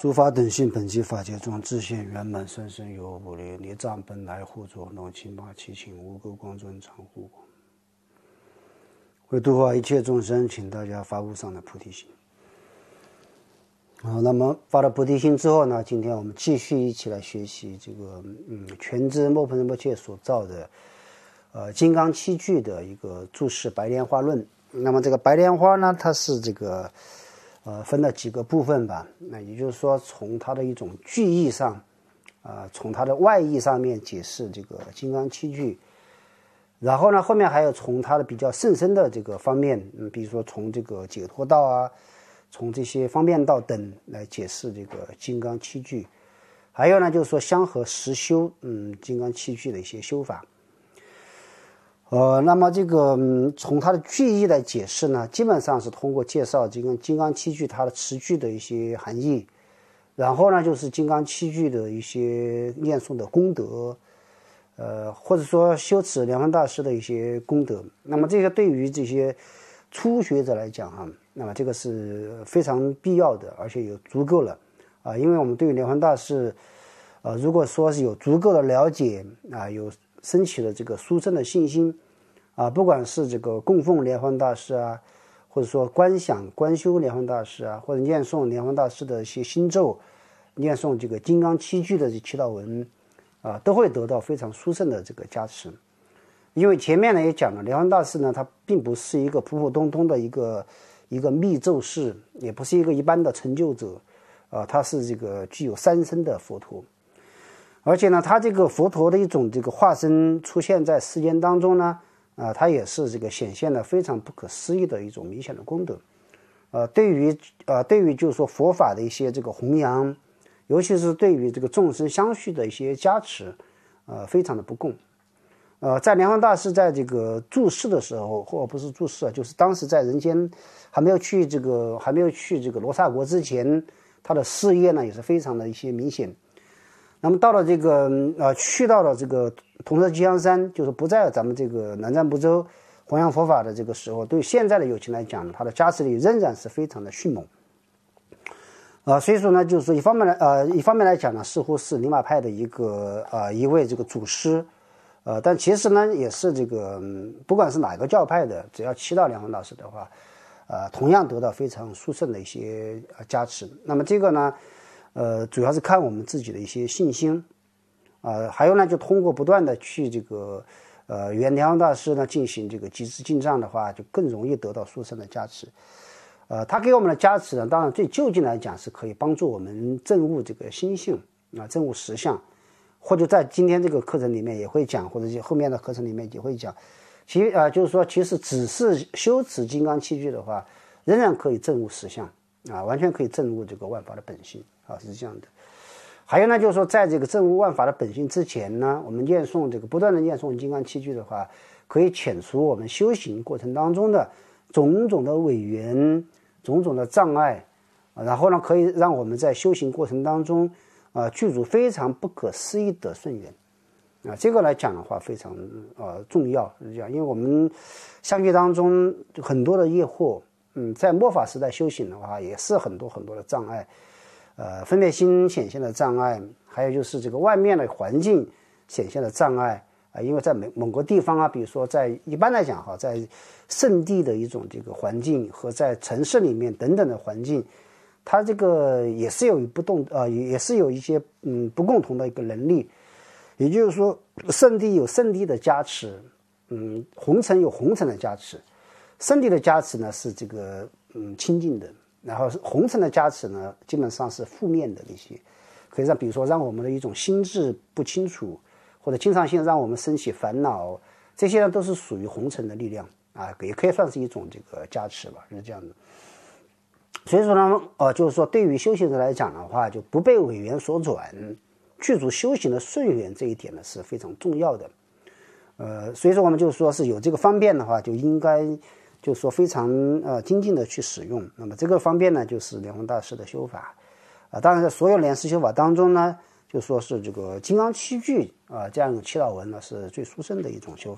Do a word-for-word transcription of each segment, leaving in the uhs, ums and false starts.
诸法等性，本寂法界中自现圆满，生生有无量，业障本来护作，浓情八七情，无垢光尊常护。为度化一切众生，请大家发无上的菩提心。好，那么发了菩提心之后呢，今天我们继续一起来学习这个嗯全知莫槃仁波切所造的呃金刚七句的一个注释白莲花论。那么这个白莲花呢，它是这个呃分了几个部分吧。那也就是说，从它的一种句意上，啊、呃，从它的外意上面解释这个金刚七句。然后呢，后面还有从它的比较甚深的这个方面，嗯，比如说从这个解脱道啊，从这些方便道等来解释这个金刚七句。还有呢，就是说相合实修，嗯，金刚七句的一些修法。呃，那么这个、嗯、从它的句意来解释呢，基本上是通过介绍这个金刚七句它的词句的一些含义，然后呢，就是金刚七句的一些念诵的功德。呃，或者说修持莲花大师的一些功德，那么这个对于这些初学者来讲啊，那么这个是非常必要的，而且有足够了啊，因为我们对于莲花大师，呃，如果说是有足够的了解啊，有升起了这个殊胜的信心啊，不管是这个供奉莲花大师啊，或者说观想观修莲花大师啊，或者念诵莲花大师的一些心咒，念诵这个金刚七句的这祈祷文。啊，都会得到非常殊胜的这个加持，因为前面呢也讲了，莲花大师呢，他并不是一个普普通通的一个一个密咒士，也不是一个一般的成就者，啊，他是这个具有三身的佛陀，而且呢，他这个佛陀的一种这个化身出现在世间当中呢，啊，他也是这个显现了非常不可思议的一种明显的功德，呃，对于呃对于就是说佛法的一些这个弘扬。尤其是对于这个众生相续的一些加持，呃，非常的不共。呃，在莲花大师在这个住世的时候，或不是住世啊，就是当时在人间还没有去这个还没有去这个罗刹国之前，他的事业呢也是非常的一些明显。那么到了这个呃，去到了这个铜色吉祥山，就是不在咱们这个南瞻部洲弘扬佛法的这个时候，对现在的有情来讲呢，他的加持力仍然是非常的迅猛。呃，所以说呢，就是说一方面来，呃，一方面来讲呢，似乎是宁玛派的一个呃一位这个祖师，呃，但其实呢，也是这个、嗯、不管是哪个教派的，只要祈祷莲花大师的话，呃，同样得到非常殊胜的一些呃加持。那么这个呢，呃，主要是看我们自己的一些信心，呃，还有呢，就通过不断的去这个呃原莲花大师呢进行这个集资进账的话，就更容易得到殊胜的加持。呃，他给我们的加持呢，当然最就近来讲是可以帮助我们证悟这个心性啊，证悟实相，或者在今天这个课程里面也会讲，或者后面的课程里面也会讲。其实啊、呃，就是说，其实只是修持金刚七句的话，仍然可以证悟实相啊，完全可以证悟这个万法的本性啊，是这样的。还有呢，就是说，在这个证悟万法的本性之前呢，我们念诵这个不断的念诵金刚七句的话，可以遣除我们修行过程当中的种种的违缘。种种的障碍，然后呢，可以让我们在修行过程当中，啊、呃，具足非常不可思议的顺缘，啊，这个来讲的话非常呃重要，是这样，因为我们相续当中很多的业惑，嗯，在末法时代修行的话，也是很多很多的障碍，呃，分别心显现的障碍，还有就是这个外面的环境显现的障碍。啊，因为在某某个地方啊，比如说在一般来讲哈，在圣地的一种这个环境和在城市里面等等的环境，它这个也是有不动呃，也是有一些嗯不共同的一个能力。也就是说，圣地有圣地的加持，嗯，红尘有红尘的加持。圣地的加持呢是这个嗯清净的，然后红尘的加持呢基本上是负面的那些，可以让比如说让我们的一种心智不清楚。或者经常性让我们升起烦恼，这些呢都是属于红尘的力量啊，也可以算是一种这个加持吧，是这样的。所以说呢，呃，就是说对于修行者来讲的话，就不被违缘所转，具足修行的顺缘这一点呢是非常重要的。呃，所以说我们就说是有这个方便的话，就应该就是说非常呃精进的去使用。那么这个方便呢，就是莲花大师的修法啊、呃。当然，在所有莲师修法当中呢。就说是这个金刚七句啊，这样一种祈祷文呢，是最殊胜的一种修法，是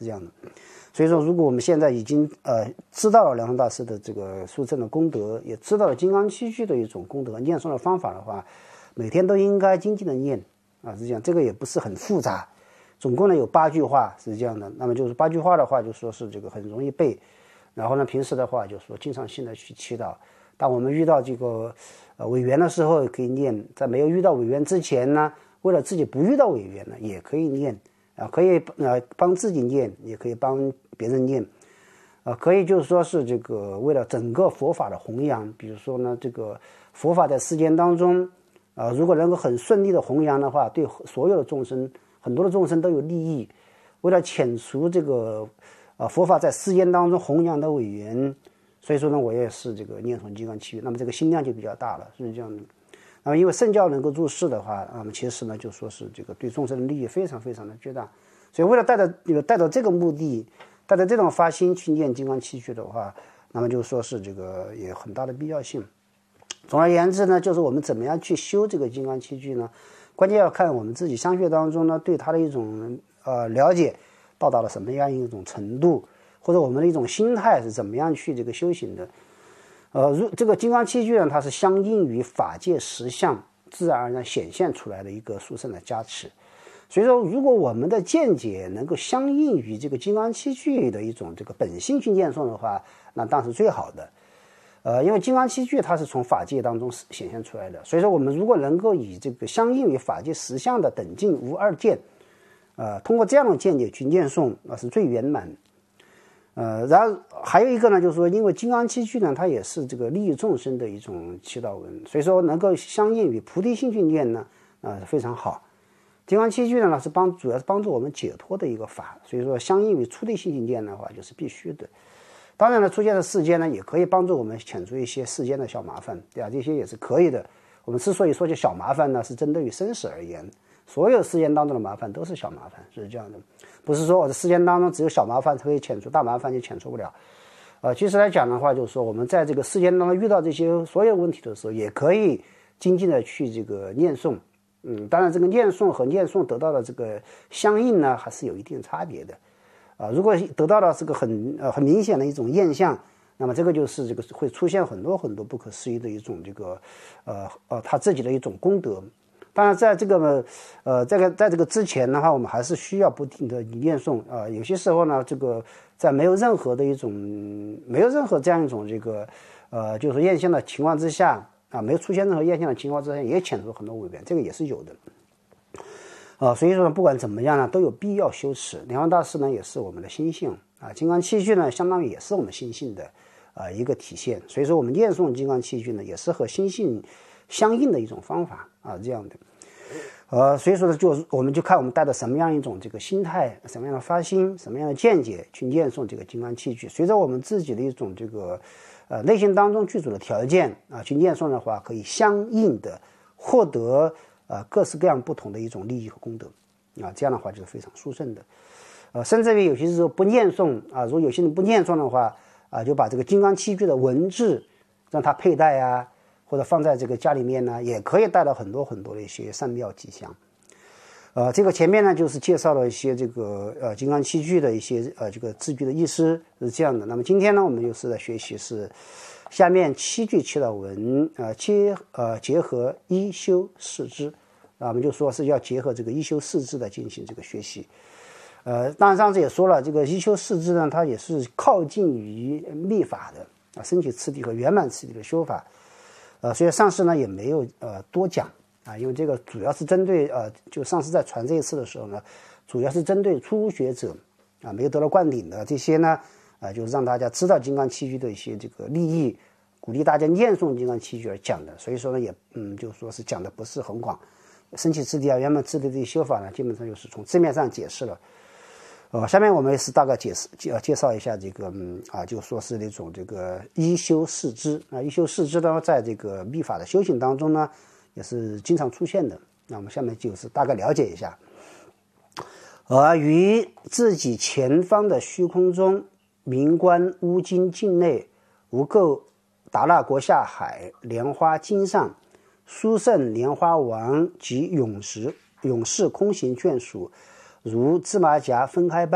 是这样的。所以说，如果我们现在已经呃知道了梁山大师的这个书圣的功德，也知道了金刚七句的一种功德念诵的方法的话，每天都应该精进的念啊，是这样。这个也不是很复杂，总共呢有八句话是这样的。那么就是八句话的话，就说是这个很容易背。然后呢，平时的话就说经常性的去祈祷。当我们遇到这个呃违缘的时候，可以念；在没有遇到违缘之前呢，为了自己不遇到违缘呢，也可以念啊，可以呃帮自己念，也可以帮别人念，啊，可以就是说是这个为了整个佛法的弘扬，比如说呢，这个佛法在世间当中，啊，如果能够很顺利的弘扬的话，对所有的众生，很多的众生都有利益。为了遣除这个啊佛法在世间当中弘扬的违缘，所以说呢，我也是这个念诵金刚七句，那么这个心量就比较大了，是这样的。那么因为圣教能够入世的话，那么其实呢，就说是这个对众生的利益非常非常的巨大。所以为了带着这个带着这个目的，带着这种发心去念金刚七句的话，那么就说是这个也有很大的必要性。总而言之呢，就是我们怎么样去修这个金刚七句呢？关键要看我们自己相续当中呢，对它的一种呃了解到达了什么样一种程度，或者我们的一种心态是怎么样去这个修行的。呃，如这个金刚七句呢，它是相应于法界实相自然而然显现出来的一个殊胜的加持。所以说，如果我们的见解能够相应于这个金刚七句的一种这个本性去念诵的话，那当然是最好的。呃，因为金刚七句它是从法界当中显现出来的，所以说我们如果能够以这个相应于法界实相的等劲无二见，呃，通过这样的见解去念诵，那是最圆满。呃，然后还有一个呢，就是说，因为金刚七句呢，它也是这个利益众生的一种祈祷文，所以说能够相应于菩提心去念呢，啊、呃，非常好。金刚七句呢是帮主要是帮助我们解脱的一个法，所以说相应于出离心去念的话，就是必须的。当然了，出现在世间呢，也可以帮助我们遣除一些世间的小麻烦，对吧？这些也是可以的。我们之所以说起小麻烦呢，是针对于生死而言，所有世间当中的麻烦都是小麻烦，是这样的。不是说我的世间当中只有小麻烦才可以遣除，大麻烦就遣除不了。呃，其实来讲的话，就是说我们在这个世间当中遇到这些所有问题的时候，也可以精进的去这个念诵。嗯，当然这个念诵和念诵得到的这个相应呢，还是有一定差别的。啊、呃，如果得到了这个很呃很明显的一种现象，那么这个就是这个会出现很多很多不可思议的一种这个呃呃他自己的一种功德。当然，在这个呃，这个在这个之前的话，我们还是需要不停的念诵啊、呃。有些时候呢，这个在没有任何的一种没有任何这样一种这个呃，就是现象的情况之下啊，没有出现任何现象的情况之下，也遣除很多违缘，这个也是有的。啊、呃，所以说呢，不管怎么样呢，都有必要修持。莲花大师呢，也是我们的心性啊，金刚七句呢，相当于也是我们心性的啊、呃、一个体现。所以说，我们念诵金刚七句呢，也是和心性相应的一种方法啊，这样的。呃，所以说呢，就我们就看我们带着什么样一种这个心态，什么样的发心，什么样的见解去念诵这个金刚七句。随着我们自己的一种这个呃内心当中具足的条件啊，去念诵的话，可以相应的获得呃各式各样不同的一种利益和功德啊，这样的话就是非常殊胜的。呃，甚至于有些时候不念诵啊，如果有些人不念诵的话啊，就把这个金刚七句的文字让它佩戴啊。或者放在这个家里面呢，也可以带到很多很多的一些善妙吉祥。呃，这个前面呢就是介绍了一些这个呃金刚七句的一些呃这个字句的意思是这样的。那么今天呢，我们就是在学习是下面七句祈祷文，呃结呃结合一修四支啊，我们就说是要结合这个一修四支来进行这个学习。呃，当然上次也说了，这个一修四支呢，它也是靠近于密法的啊，升起次第和圆满次第的修法。呃，所以上师呢也没有呃多讲啊，因为这个主要是针对呃，就上师在传这一次的时候呢，主要是针对初学者啊，没有得到灌顶的这些呢，啊，就是让大家知道金刚七句的一些这个利益，鼓励大家念诵金刚七句而讲的。所以说呢，也嗯，就说是讲的不是很广，升起次第啊、圆满次第的修法呢，基本上就是从字面上解释了。呃，下面我们也是大概解释介介绍一下这个嗯啊，就说是那种这个一修四支啊，一修四支呢，在这个密法的修行当中呢，也是经常出现的。那我们下面就是大概了解一下。而于自己前方的虚空中，明观乌金境内，无垢达那国下海莲花经上，殊胜莲花王及永时永世空行眷属。如芝麻荚分开般，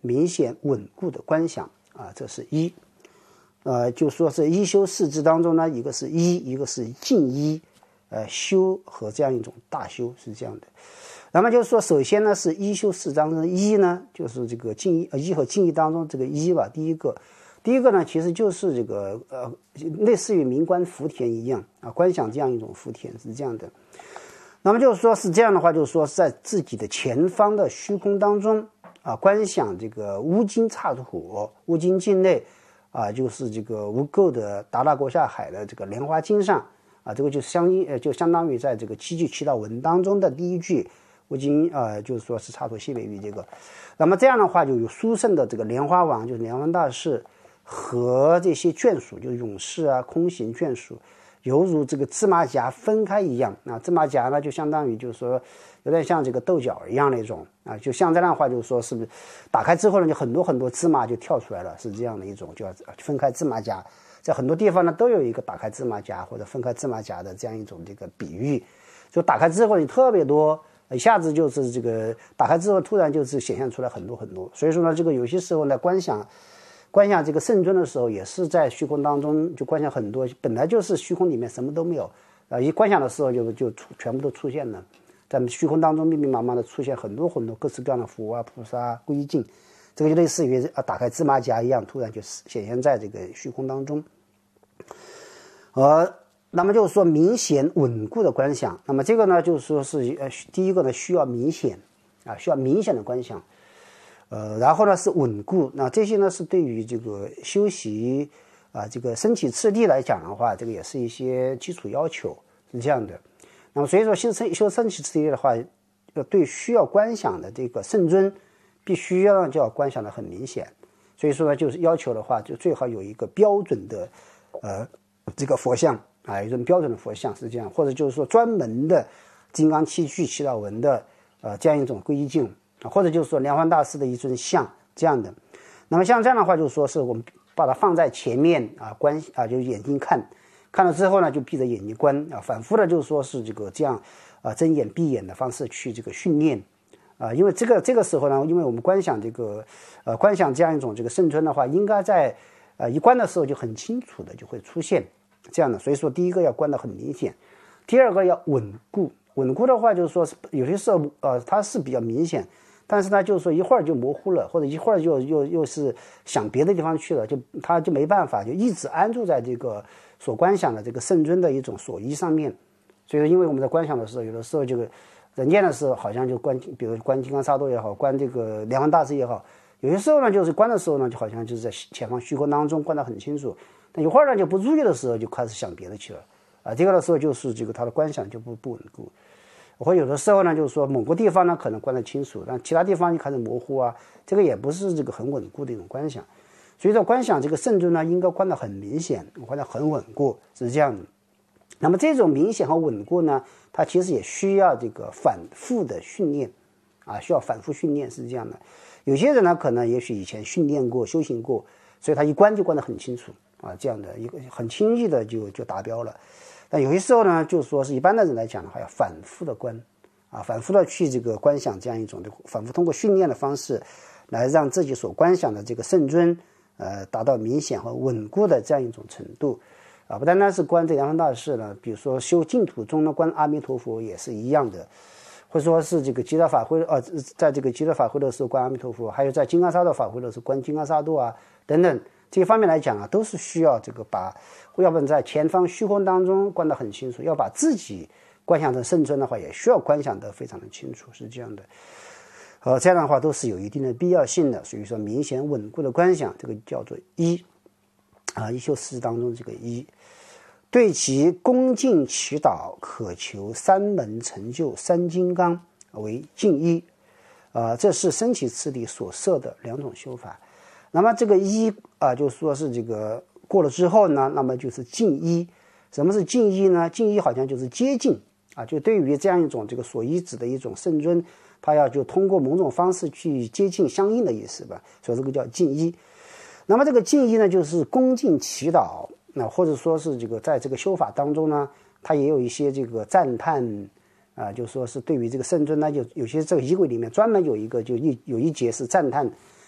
明显稳固的观想啊，这是一。呃，就说是一修四支当中呢，一个是一，一个是静一，呃，修和这样一种大修是这样的。那么就是说，首先呢是一修四当中的一呢，就是这个静一，呃，一和静一当中这个一吧，第一个，第一个呢其实就是这个呃，类似于明观福田一样啊，观想这样一种福田是这样的。那么就是说是这样的话，就是说在自己的前方的虚空当中啊，观想这个乌金刹土，乌金境内。啊，就是这个无垢的达达国下海的这个莲花经上啊，这个就相应呃就相当于在这个七句祈祷文当中的第一句无金呃，就是说是刹土西北域这个。那么这样的话，就有殊胜的这个莲花王，就是莲花大士和这些眷属，就是勇士啊、空行眷属，犹如这个芝麻荚分开一样啊。芝麻荚呢，就相当于就是说有点像这个豆角一样那种啊，就像这样的话，就是说是不是打开之后呢，就很多很多芝麻就跳出来了，是这样的一种，就要分开芝麻荚。在很多地方呢，都有一个打开芝麻荚或者分开芝麻荚的这样一种这个比喻。就打开之后，你特别多，一下子就是这个打开之后，突然就是显现出来很多很多。所以说呢，这个有些时候呢，观想观想这个圣尊的时候，也是在虚空当中就观想很多，本来就是虚空里面什么都没有啊，一观想的时候就就出全部都出现了。在虚空当中密密麻麻的出现很多很多各式各样的佛啊、菩萨啊、皈境，这个就类似于啊打开芝麻荚一样，突然就显现在这个虚空当中。呃，那么就是说明显稳固的观想，那么这个呢就是说是呃第一个呢需要明显啊，需要明显的观想，呃，然后呢是稳固，那这些呢是对于这个修习啊这个身体次第来讲的话，这个也是一些基础要求，是这样的。那么所以说修身修身体次第的话，要对需要观想的这个圣尊，必须要就要观想的很明显。所以说呢，就是要求的话，就最好有一个标准的，呃，这个佛像啊，一种标准的佛像是这样，或者就是说专门的金刚七句祈祷文的呃这样一种皈依境啊，或者就是说莲花大师的一尊像这样的。那么像这样的话，就是说是我们把它放在前面啊，观啊，就是眼睛看。看了之后呢，就闭着眼睛观啊，反复的就是说是这个这样啊，睁眼闭眼的方式去这个训练啊，因为这个这个时候呢，因为我们观想这个呃观想这样一种这个圣尊的话，应该在呃一观的时候就很清楚的就会出现这样的，所以说第一个要观得很明显，第二个要稳固，稳固的话就是说是有些时候呃它是比较明显，但是呢就是说一会儿就模糊了，或者一会儿就又又是想别的地方去了，就他就没办法就一直安住在这个所观想的这个圣尊的一种所依上面。所以说因为我们在观想的时候，有的时候这个人念的时候好像就观，比如观金刚萨埵也好，观这个莲花大师也好，有些时候呢就是观的时候呢就好像就是在前方虚空当中观得很清楚，但一会儿呢就不注意的时候就开始想别的去了啊，这个的时候就是这个他的观想就不不稳固。或有的时候呢就是说某个地方呢可能观得清楚，但其他地方就开始模糊啊，这个也不是这个很稳固的一种观想。所以说观想这个圣尊呢应该观得很明显，观得很稳固，是这样的。那么这种明显和稳固呢，它其实也需要这个反复的训练啊，需要反复训练，是这样的。有些人呢可能也许以前训练过修行过，所以他一观就观得很清楚啊，这样的一个很轻易的就就达标了。但有些时候呢就是说是一般的人来讲的话，要反复的观啊，反复的去这个观想这样一种的，反复通过训练的方式来让自己所观想的这个圣尊呃达到明显和稳固的这样一种程度啊，不单单是观这莲花大士呢，比如说修净土中的观阿弥陀佛也是一样的，或者说是这个极乐法会呃，在这个极乐法会的时候观阿弥陀佛，还有在金刚萨埵法会的时候观金刚萨埵啊等等，这些方面来讲啊，都是需要这个把，要不然在前方虚空当中观得很清楚，要把自己观想成圣尊的话，也需要观想得非常的清楚，是这样的。呃，这样的话都是有一定的必要性的，所以说明显稳固的观想，这个叫做一啊，一修四当中这个一，对其恭敬祈祷，渴求三门成就三金刚为敬一，啊，这是身体次第所设的两种修法。那么这个一啊，就说是这个过了之后呢，那么就是敬一。什么是敬一呢？敬一好像就是接近啊，就对于这样一种这个所依止的一种圣尊，他要就通过某种方式去接近相应的意思吧，所以这个叫敬一。那么这个敬一呢，就是恭敬祈祷，那或者说是这个在这个修法当中呢，它也有一些这个赞叹啊，就说是对于这个圣尊呢，就有些这个仪轨里面专门有一个就一有一节是赞叹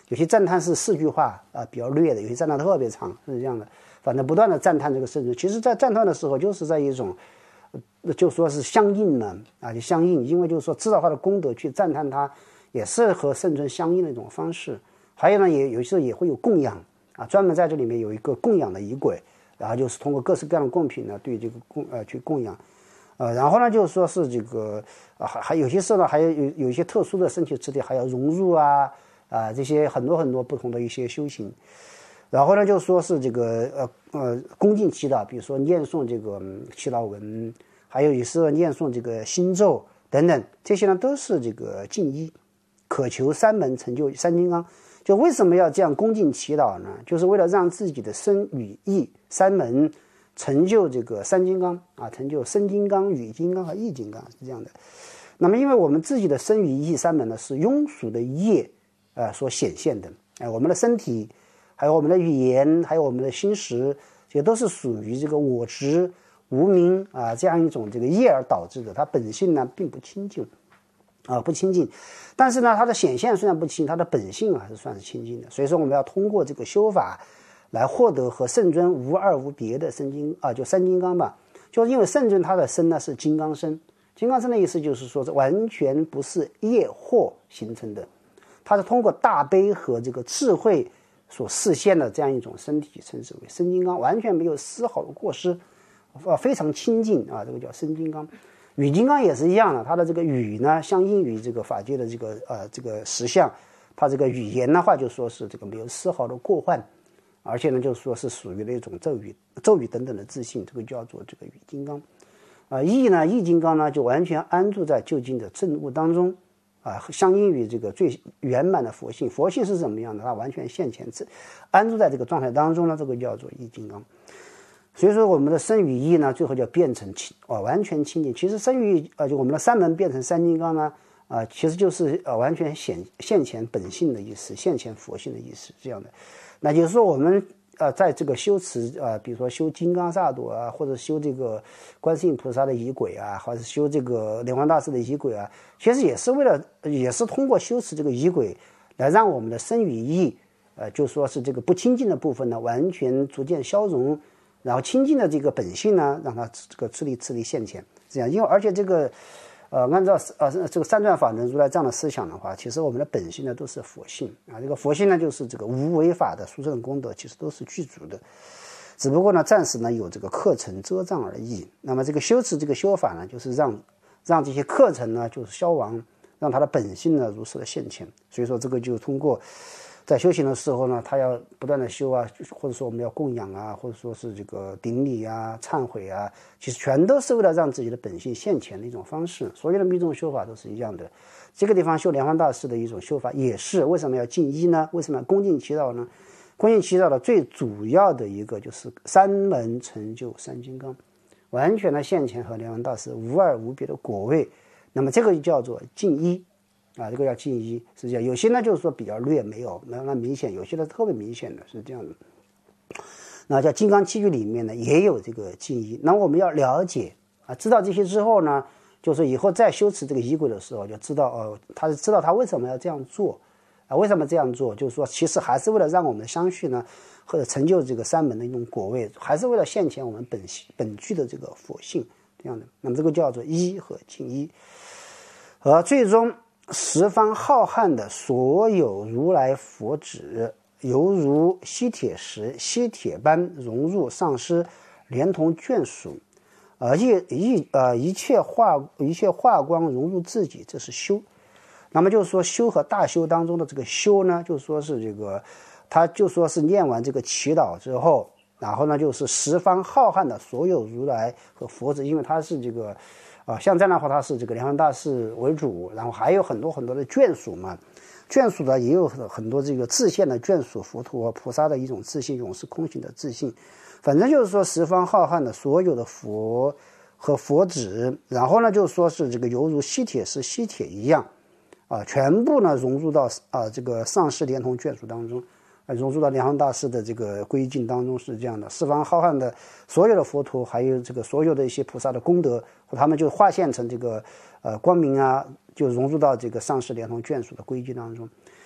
有些赞叹是四句话啊，比较略的；有些赞叹特别长，是这样的。反正不断的赞叹这个圣尊。其实，在赞叹的时候，就是在一种，就说是相应呢啊，就相应，因为就是说知道他的功德去赞叹他，也是和圣尊相应的一种方式。还有呢，也有时候也会有供养啊，专门在这里面有一个供养的仪轨，然后就是通过各式各样的贡品呢，对这个供呃去供养。呃，然后呢，就是说是这个啊，还还有些时候呢，还有有有一些特殊的身体质地，还要融入啊啊这些很多很多不同的一些修行。然后呢，就说是这个呃呃恭敬祈祷，比如说念诵这个、嗯、祈祷文，还有也是念诵这个心咒等等，这些呢都是这个敬依，渴求三门成就三金刚。就为什么要这样恭敬祈祷呢？就是为了让自己的身语意三门成就这个三金刚啊，成就身金刚、语金刚和意金刚，是这样的。那么因为我们自己的身语意三门呢，是庸俗的业呃所显现的，哎、呃，我们的身体还有我们的语言还有我们的心识，这些都是属于这个我执无明啊、呃、这样一种这个业而导致的，它本性呢并不清净啊、呃、不清净，但是呢它的显现虽然不清，它的本性还是算是清净的。所以说我们要通过这个修法来获得和圣尊无二无别的身金啊，就三金刚吧。就是因为圣尊他的身呢是金刚身，金刚身的意思就是说，这完全不是业惑形成的，它是通过大悲和这个智慧所示现的这样一种身体，称之为身金刚，完全没有丝毫的过失，呃，非常清净啊，这个叫身金刚。语金刚也是一样的，它的这个语呢，相应于这个法界的这个呃这个实相，它这个语言的话就说是这个没有丝毫的过患。而且呢，就是说是属于那种咒语、咒语等等的自信，这个叫做这个语金刚。啊、呃，意呢，意金刚呢，就完全安住在究竟的正悟当中，啊、呃，相应于这个最圆满的佛性。佛性是怎么样的？它完全现前，安住在这个状态当中呢，这个叫做意金刚。所以说，我们的身语意呢，最后就变成清啊、呃，完全清净。其实身语呃，就我们的三门变成三金刚呢，啊、呃，其实就是呃完全显现前本性的意思，现前佛性的意思，这样的。那就是说，我们呃，在这个修持呃，比如说修金刚萨埵啊，或者修这个观世音菩萨的仪轨啊，或者修这个莲花大师的仪轨啊，其实也是为了，也是通过修持这个仪轨，来让我们的身语意，呃，就说是这个不清净的部分呢，完全逐渐消融，然后清净的这个本性呢，让它这个自力自力现前，这样，因为而且这个。呃，按照呃这个三转法轮如来这样的思想的话，其实我们的本性呢都是佛性啊。这个佛性呢就是这个无为法的殊胜功德，其实都是具足的，只不过呢暂时呢有这个课程遮障而已。那么这个修持这个修法呢，就是让让这些课程呢就是消亡，让它的本性呢如实的现前。所以说这个就通过在修行的时候呢，他要不断的修啊，或者说我们要供养啊，或者说是这个顶礼啊、忏悔啊，其实全都是为了让自己的本性现前的一种方式。所有的密宗修法都是一样的。这个地方修莲花大师的一种修法也是，为什么要敬依呢？为什么要恭敬祈祷呢？恭敬祈祷的最主要的一个就是三门成就三金刚，完全的现前和莲花大师无二无别的果位。那么这个就叫做敬依。啊，这个叫敬依，是这样。有些呢就是说比较略，没有没有那明显；有些呢特别明显的，是这样的。那在《金刚七句》里面呢，也有这个敬依。那我们要了解啊，知道这些之后呢，就是以后再修持这个仪轨的时候，就知道哦，他是知道他为什么要这样做啊？为什么这样做？就是说，其实还是为了让我们相续呢，或者成就这个三门的一种果位，还是为了现前我们本本具的这个佛性这样的。那么这个叫做依和敬依，而最终。十方浩瀚的所有如来佛指，犹如吸铁石、吸铁般融入上师，连同眷属，而一一呃一切化一切化光融入自己，这是修。那么就是说，修和大修当中的这个修呢，就说是这个，他就说是念完这个祈祷之后，然后呢就是十方浩瀚的所有如来和佛指，因为他是这个。啊，像这样的话，他是这个莲花大士为主，然后还有很多很多的眷属嘛，眷属呢也有很多这个自现的眷属佛陀菩萨的一种自信，永是空性的自信。反正就是说十方浩瀚的所有的佛和佛指，然后呢就说是这个犹如吸铁石吸铁一样，啊，全部呢融入到啊这个上师连同眷属当中。融入到莲花大师的这个归境当中是这样的，十方浩瀚的所有的佛陀，还有这个所有的一些菩萨的功德，他们就化现成这个呃光明啊，就融入到这个上师连同眷属的归境当中。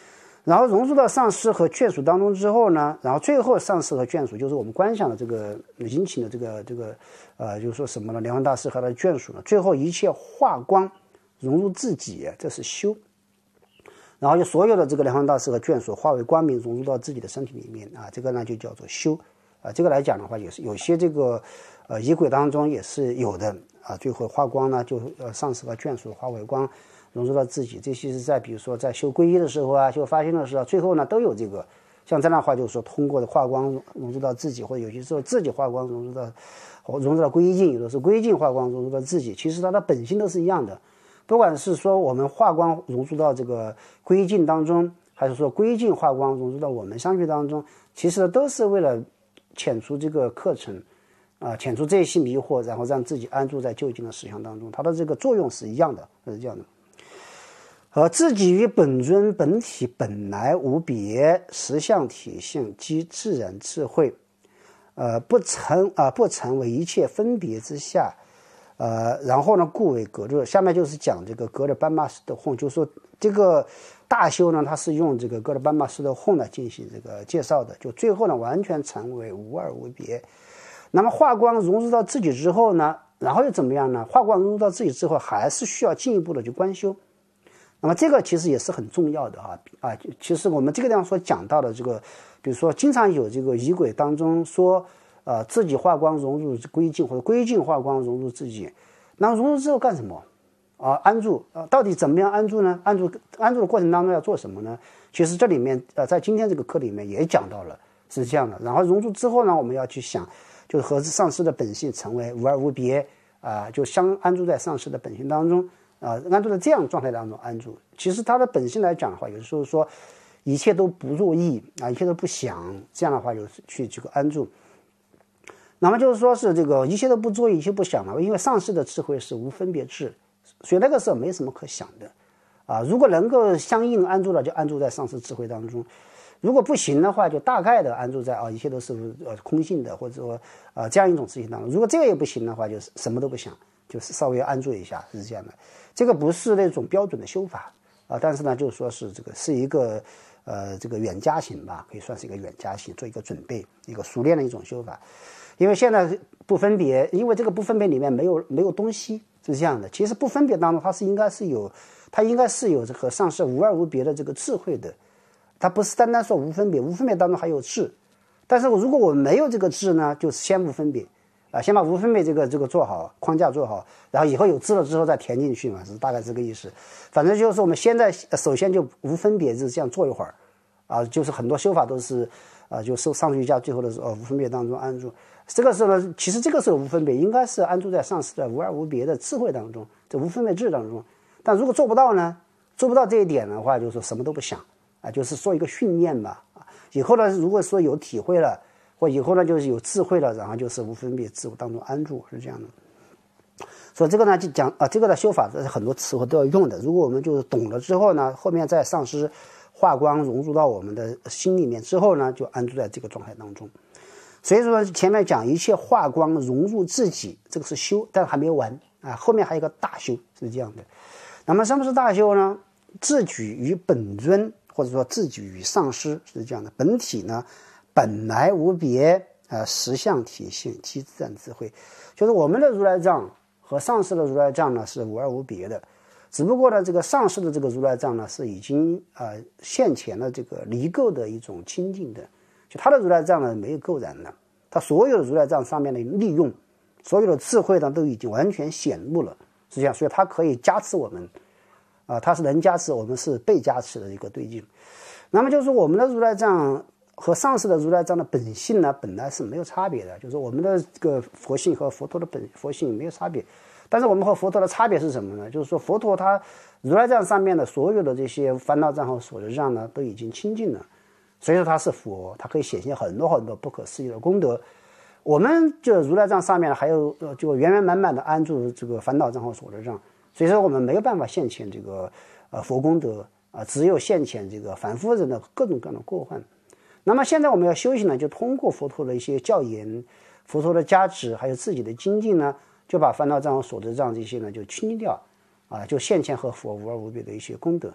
然后融入到上师和眷属当中之后呢，然后最后上师和眷属就是我们观想的这个引起的这个这个呃，就是说什么呢？莲花大师和他的眷属呢，最后一切化光融入自己，这是修。然后就所有的这个莲花大师和眷属化为光明，融入到自己的身体里面啊，这个呢就叫做修啊。这个来讲的话，也是有些这个呃仪轨当中也是有的啊。最后化光呢，就呃上师和眷属化为光。融入到自己，这些是在比如说在修皈依的时候啊，修发心的时候，最后呢都有这个。像这样的话，就是说通过的化光融入到自己，或者有些时候自己化光融入到融入到皈依境，有的是皈依境化光融入到自己。其实它的本性都是一样的，不管是说我们化光融入到这个皈依境当中，还是说皈依境化光融入到我们相续当中，其实都是为了遣除这个课程啊，遣除这些迷惑，然后让自己安住在究竟的实相当中，它的这个作用是一样的，是这样的。而自己与本尊本体本来无别，实相体性即自然智慧，呃，不成啊、呃，不成为一切分别之下，呃，然后呢，故为隔热。下面就是讲这个格热班玛斯的哄，就是说这个大修呢，它是用这个格热班玛斯的哄来进行这个介绍的，就最后呢，完全成为无二无别。那么化光融入到自己之后呢，然后又怎么样呢？化光融入到自己之后，还是需要进一步的去观修。那么这个其实也是很重要的啊啊！其实我们这个地方所讲到的这个，比如说经常有这个仪轨当中说，呃，自己化光融入归境，或者归境化光融入自己，那融入之后干什么？啊，安住啊，到底怎么样安住呢？安住安住的过程当中要做什么呢？其实这里面呃，在今天这个课里面也讲到了，是这样的。然后融入之后呢，我们要去想，就是和上师的本性成为无二无别啊，就相安住在上师的本性当中。啊，安住在这样状态当中安住，其实它的本性来讲的话，有时候说一切都不入意啊，一切都不想，这样的话就去这个安住。那么就是说是这个一切都不做，一切不想了，因为上师的智慧是无分别智，所以那个时候没什么可想的啊。如果能够相应安住了，就安住在上师智慧当中；如果不行的话，就大概的安住在啊，一切都是呃空性的，或者说啊这样一种事情当中。如果这个也不行的话，就是什么都不想，就是稍微安住一下，是这样的。这个不是那种标准的修法啊，但是呢，就是说是这个是一个呃这个远加行吧，可以算是一个远加行，做一个准备，一个熟练的一种修法。因为现在不分别，因为这个不分别里面没有没有东西，是这样的。其实不分别当中，它是应该是有，它应该是有这个上师无二无别的这个智慧的，它不是单单说无分别，无分别当中还有智。但是如果我们没有这个智呢，就是先无分别。啊，先把无分别这个这个做好，框架做好，然后以后有智了之后再填进去嘛，是大概这个意思。反正就是我们现在首先就无分别就是这样做一会儿，啊，就是很多修法都是，啊，就受上瑜伽最后的时候无分别当中安住。这个时候呢，其实这个时候无分别应该是安住在上师的无二无别的智慧当中，这无分别智当中。但如果做不到呢，做不到这一点的话，就是什么都不想啊，就是做一个训练吧。啊，以后呢，如果说有体会了。或以后呢，就是有智慧了，然后就是无分别智当中安住，是这样的。所以这个呢，就讲啊，这个的修法是很多词汇都要用的。如果我们就是懂了之后呢，后面再上师化光融入到我们的心里面之后呢，就安住在这个状态当中。所以说前面讲一切化光融入自己，这个是修，但还没完啊，后面还有一个大修，是这样的。那么什么是大修呢？自举于本尊，或者说自举于上师，是这样的。本体呢？本来无别，呃，实相体性即自然智慧，就是我们的如来藏和上师的如来藏呢是无二无别的，只不过呢，这个上师的这个如来藏呢是已经呃现前的这个离垢的一种清净的，就他的如来藏呢没有垢染了，他所有的如来藏上面的利用，所有的智慧呢都已经完全显露了，是这样，所以他可以加持我们，啊、呃，他是能加持，我们是被加持的一个对境。那么就是我们的如来藏和上师的如来藏的本性呢，本来是没有差别的，就是我们的这个佛性和佛陀的本佛性没有差别。但是我们和佛陀的差别是什么呢？就是说佛陀他如来藏上面的所有的这些烦恼障和所得障呢，都已经清净了，所以说他是佛，他可以显现很多很多不可思议的功德。我们就如来藏上面还有就圆圆满满的安住这个烦恼障和所得障，所以说我们没有办法现前这个呃佛功德啊、呃，只有现前这个凡夫人的各种各样的过患。那么现在我们要修行呢，就通过佛陀的一些教言、佛陀的加持，还有自己的精进呢，就把烦恼障和所得障这些呢就清净掉，啊，就现前和佛无二无别的一些功德。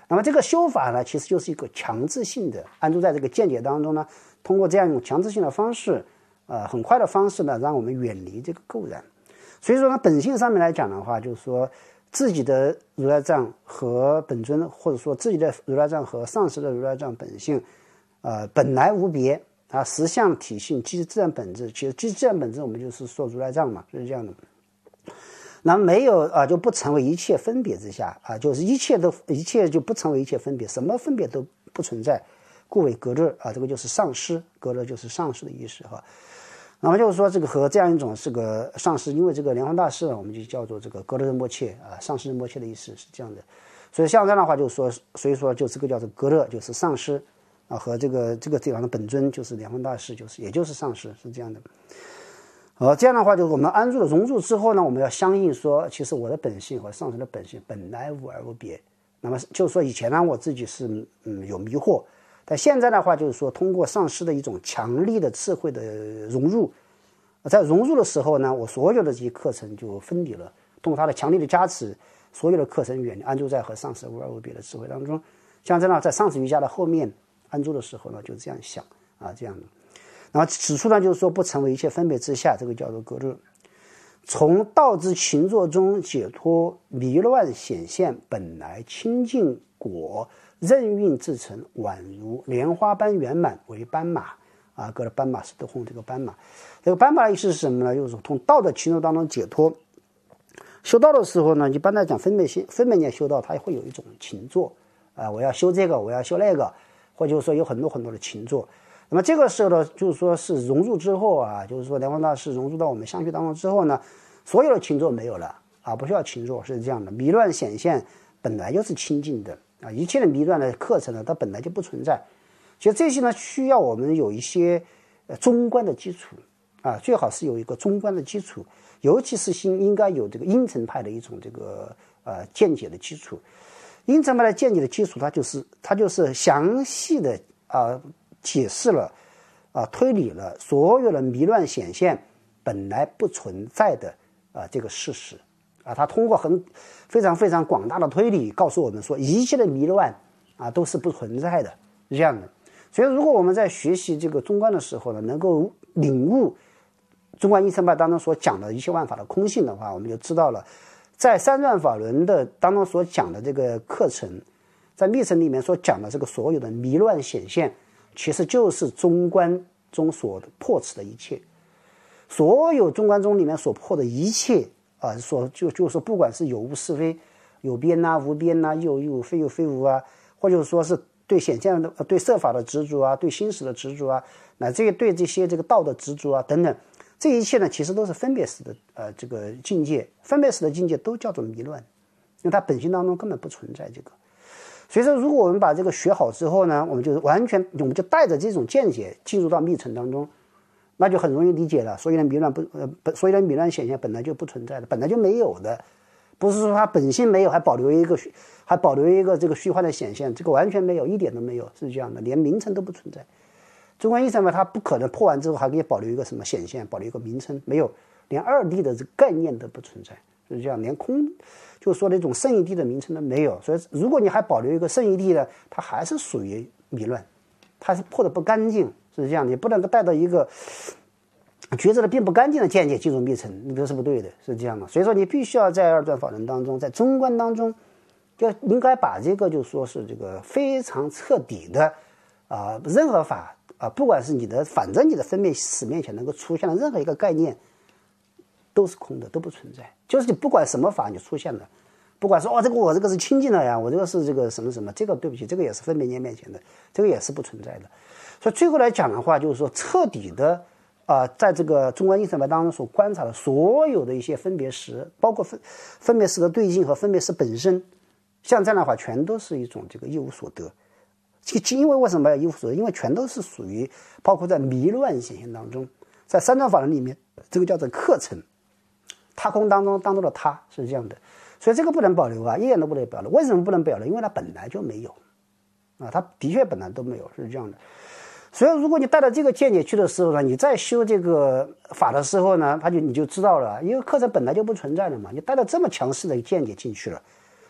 那么这个修法呢，其实就是一个强制性的，安住在这个见解当中呢，通过这样一种强制性的方式，呃，很快的方式呢，让我们远离这个垢染。所以说呢，本性上面来讲的话，就是说自己的如来藏和本尊，或者说自己的如来藏和上师的如来藏本性，呃，本来无别啊，实相体性，即自然本质。其实即自然本质，我们就是说如来藏嘛，就是这样的。那么没有啊，就不成为一切分别之下啊，就是一切都一切就不成为一切分别，什么分别都不存在，故为隔热啊，这个就是上师，隔热就是上师的意思哈。那么就是说这个和这样一种这个上师，因为这个莲花大师呢，我们就叫做这个隔热默切啊，上师默切的意思是这样的。所以像这样的话，就是说，所以说就这个叫做隔热，就是上师啊，和这个这个地方的本尊就是莲花大师，就是也就是上师，是这样的。呃，这样的话，就是我们安住了融入之后呢，我们要相应说，其实我的本性和上师的本性本来无而无别。那么就是说，以前呢，我自己是嗯有迷惑，但现在的话，就是说，通过上师的一种强力的智慧的融入，在融入的时候呢，我所有的这些课程就分离了。通过他的强力的加持，所有的课程远离安住在和上师无二无别的智慧当中。像这样，在上师瑜伽的后面安住的时候呢，就这样想啊，这样的。然后此处呢，就是说不成为一切分别之下，这个叫做隔热。从道之勤作中解脱迷乱显现，本来清净果任运自成，宛如莲花般圆满，为斑马啊，隔了斑马是都红这个斑马。这个斑马的意思是什么呢？就是从道的勤作当中解脱。修道的时候呢，一般来讲分别心分别念修道，它会有一种勤作啊，我要修这个，我要修那个，或者说有很多很多的勤作。那么这个时候呢，就是说是融入之后啊，就是说莲花大师融入到我们相续当中之后呢，所有的勤作没有了啊，不需要勤作，是这样的。迷乱显现本来就是清净的啊，一切的迷乱的课程呢，它本来就不存在。其实这些呢，需要我们有一些呃中观的基础啊，最好是有一个中观的基础，尤其是应应该有这个阴沉派的一种这个呃见解的基础。阴沉派的见解的基础，它就是它就是详细的啊。呃解释了啊，推理了所有的迷乱显现本来不存在的啊这个事实啊，他通过很非常非常广大的推理告诉我们说，一切的迷乱啊都是不存在的，是这样的。所以，如果我们在学习这个中观的时候呢，能够领悟中观一乘派当中所讲的一切万法的空性的话，我们就知道了，在三转法轮的当中所讲的这个课程，在密乘里面所讲的这个所有的迷乱显现。其实就是中观中所破斥的一切，所有中观中里面所破的一切啊，所就就是不管是有无是非，有边呐、啊、无边呐、啊，有有非有非无啊，或者说是对显现的、对色法的执着啊，对心识的执着啊，乃至于对这些这个道的执着啊等等，这一切呢，其实都是分别识的呃这个境界，分别识的境界都叫做迷乱，因为它本性当中根本不存在这个。所以说，如果我们把这个学好之后呢，我们就完全，我们就带着这种见解进入到密乘当中，那就很容易理解了。所有的迷乱不呃，所有的迷乱显现本来就不存在的，本来就没有的，不是说它本性没有，还保留一个还保留一个这个虚幻的显现，这个完全没有，一点都没有，是这样的，连名称都不存在。中观一乘嘛，它不可能破完之后还可以保留一个什么显现，保留一个名称，没有，连二谛的这个概念都不存在，是这样，连空。就说那种圣义谛的名称都没有，所以如果你还保留一个圣义谛呢，它还是属于迷乱，它是破的不干净，是这样的，你不能够带到一个觉知的并不干净的见解进入密乘，这是不对的，是这样的。所以说你必须要在二转法轮当中，在中观当中，就应该把这个就说是这个非常彻底的啊、呃，任何法啊、呃，不管是你的，反正你的分别识面前能够出现的任何一个概念。都是空的，都不存在。就是你不管什么法你出现了，不管说哦这个我这个是清净的呀，我这个是这个什么什么，这个对不起，这个也是分别念面前的，这个也是不存在的。所以最后来讲的话，就是说彻底的啊、呃，在这个中观一乘派当中所观察的所有的一些分别识，包括分分别识的对境和分别识本身，像这样的话，全都是一种这个一无所得。这个因为为什么要一无所得？因为全都是属于包括在迷乱显现当中，在三转法轮里面，这个叫做课程。他空当中当中的他是这样的，所以这个不能保留啊，一点都不能保留。为什么不能保留？因为它本来就没有啊，它的确本来都没有，是这样的。所以如果你带到这个见解去的时候呢，你在修这个法的时候呢，他就你就知道了，因为课程本来就不存在了嘛，你带到这么强势的见解进去了，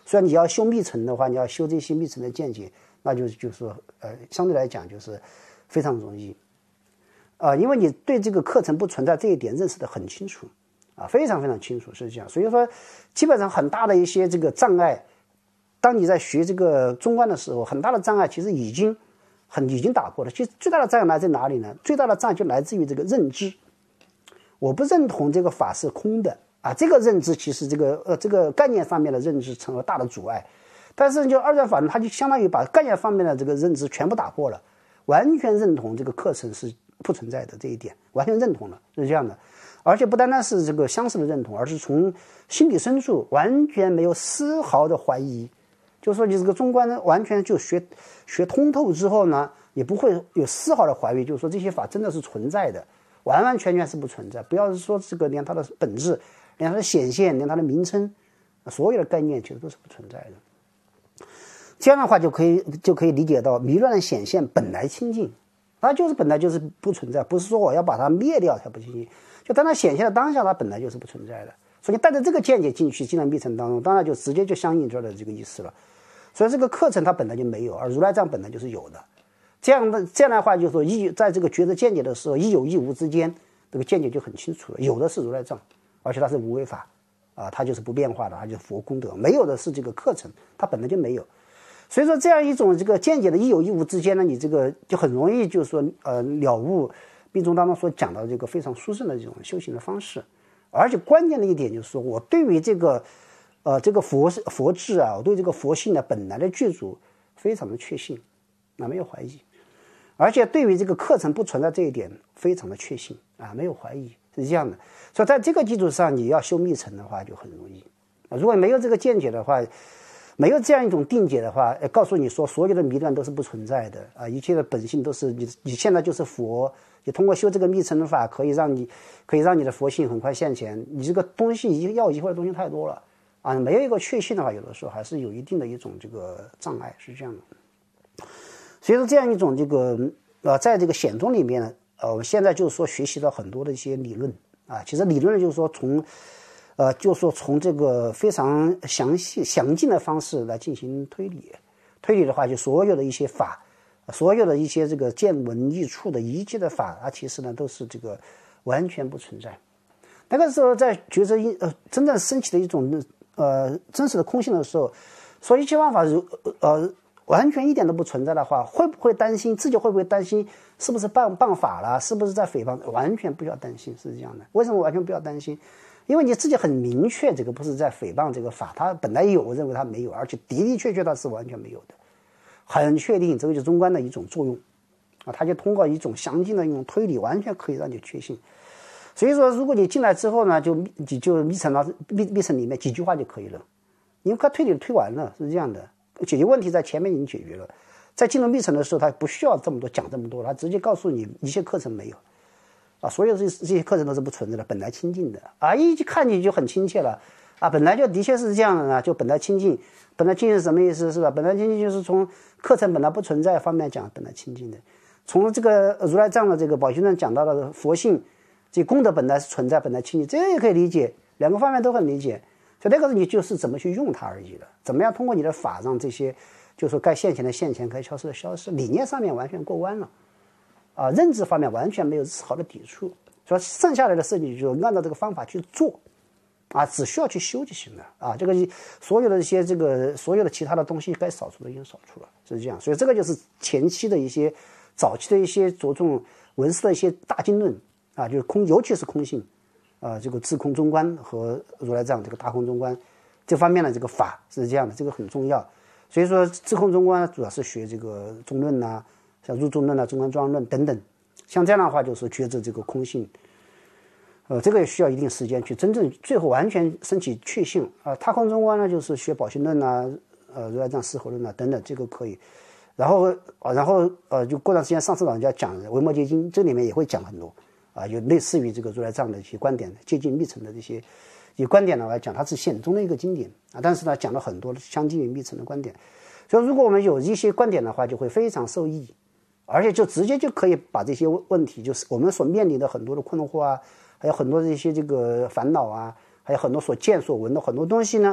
虽然你要修密乘的话，你要修这些密乘的见解，那就就是说呃相对来讲就是非常容易啊、呃，因为你对这个课程不存在这一点认识的很清楚啊，非常非常清楚是这样。所以说基本上很大的一些这个障碍，当你在学这个中观的时候，很大的障碍其实已经很已经打破了。其实最大的障碍来自哪里呢？最大的障碍就来自于这个认知。我不认同这个法是空的啊，这个认知其实这个呃这个概念上面的认知成了大的阻碍。但是就二转法呢，它就相当于把概念方面的这个认知全部打破了，完全认同这个课程是不存在的这一点，完全认同了，是这样的。而且不单单是这个相似的认同，而是从心理深处完全没有丝毫的怀疑。就是说你这个中观呢，完全就学学通透之后呢，也不会有丝毫的怀疑，就是说这些法真的是存在的，完完全全是不存在。不要是说这个连它的本质，连它的显现，连它的名称，所有的概念其实都是不存在的。这样的话就可以就可以理解到迷乱的显现本来清净，它就是本来就是不存在，不是说我要把它灭掉才不清净，就当它显现的当下，它本来就是不存在的。所以你带着这个见解进去进入密乘当中，当然就直接就相应这儿的这个意思了。所以这个课程它本来就没有，而如来藏本来就是有的。这样的这样的话，就是说一在这个觉知见解的时候，一有一无之间，这个见解就很清楚了。有的是如来藏，而且它是无为法啊，它就是不变化的，它就是佛功德；没有的是这个课程，它本来就没有。所以说这样一种这个见解的一有一无之间呢，你这个就很容易就是说呃了悟密宗当中所讲到这个非常殊胜的这种修行的方式。而且关键的一点就是说，我对于这个呃这个佛佛智啊，我对这个佛性的本来的具足非常的确信，啊没有怀疑。而且对于这个课程不存在这一点非常的确信啊，没有怀疑，是这样的。所以在这个基础上，你要修密乘的话就很容易啊。如果没有这个见解的话，没有这样一种定解的话，告诉你说所有的迷乱都是不存在的啊，一切的本性都是你，你现在就是佛，你通过修这个密乘法可以让你可以让你的佛性很快现前。你这个东西一要疑惑的东西太多了啊，没有一个确信的话，有的时候还是有一定的一种这个障碍，是这样的。所以说这样一种这个呃，在这个显宗里面呢，呃，我们现在就是说学习到很多的一些理论啊，其实理论就是说从呃，就是说从这个非常详细详尽的方式来进行推理。推理的话，就所有的一些法，所有的一些这个见闻异处的一切的法，它其实呢都是这个完全不存在。那个时候在觉着一呃真正升起的一种呃真实的空性的时候，说一切万法如呃完全一点都不存在的话，会不会担心自己会不会担心是不是谤谤法了，是不是在诽谤？完全不要担心，是这样的。为什么完全不要担心？因为你自己很明确，这个不是在诽谤这个法，它本来有，我认为它没有，而且的的确确它是完全没有的，很确定，这个就是中观的一种作用啊，它就通过一种详尽的一种推理，完全可以让你确信。所以说，如果你进来之后呢，就你就密乘到密密乘里面几句话就可以了，因为它推理推完了，是这样的，解决问题在前面已经解决了，在进入密乘的时候，它不需要这么多讲这么多，它直接告诉你一切课程没有。啊，所有这这些课程都是不存在的，本来清净的啊，一看你就很亲切了啊，本来就的确是这样的呢，就本来清净，本来清净是什么意思是吧？本来清净就是从课程本来不存在方面讲本来清净的，从这个如来藏的这个宝训论讲到的佛性，这功德本来是存在，本来清净，这个也可以理解，两个方面都很理解。所以那个你就是怎么去用它而已了，怎么样通过你的法让这些，就是说该现前的现前，该消失的消失，理念上面完全过关了。啊，认知方面完全没有丝毫的抵触，所以剩下来的事情就按照这个方法去做，啊，只需要去修就行了啊。这个所有的一些这个所有的其他的东西该扫除的已经扫除了，是这样。所以这个就是前期的一些早期的一些着重文思的一些大经论啊，就是空，尤其是空性啊，这个自空中观和如来藏这个大空中观这方面的这个法是这样的，这个很重要。所以说自空中观主要是学这个中论呐、啊。像入中论啊、中观庄论等等，像这样的话就是觉知这个空性，呃，这个也需要一定时间去真正最后完全升起确信啊。他空中观呢，就是学宝训论啊、呃如来藏四合论啊等等，这个可以。然后啊，然后呃，就过段时间上次老人家讲《维摩诘经》，这里面也会讲很多啊，有类似于这个如来藏的一些观点，接近密乘的这些以观点呢来讲，它是显宗的一个经典啊，但是呢讲了很多相近于密乘的观点，所以如果我们有一些观点的话，就会非常受益。而且就直接就可以把这些问题，就是我们所面临的很多的困惑啊，还有很多的一些这个烦恼啊，还有很多所见所闻的很多东西呢，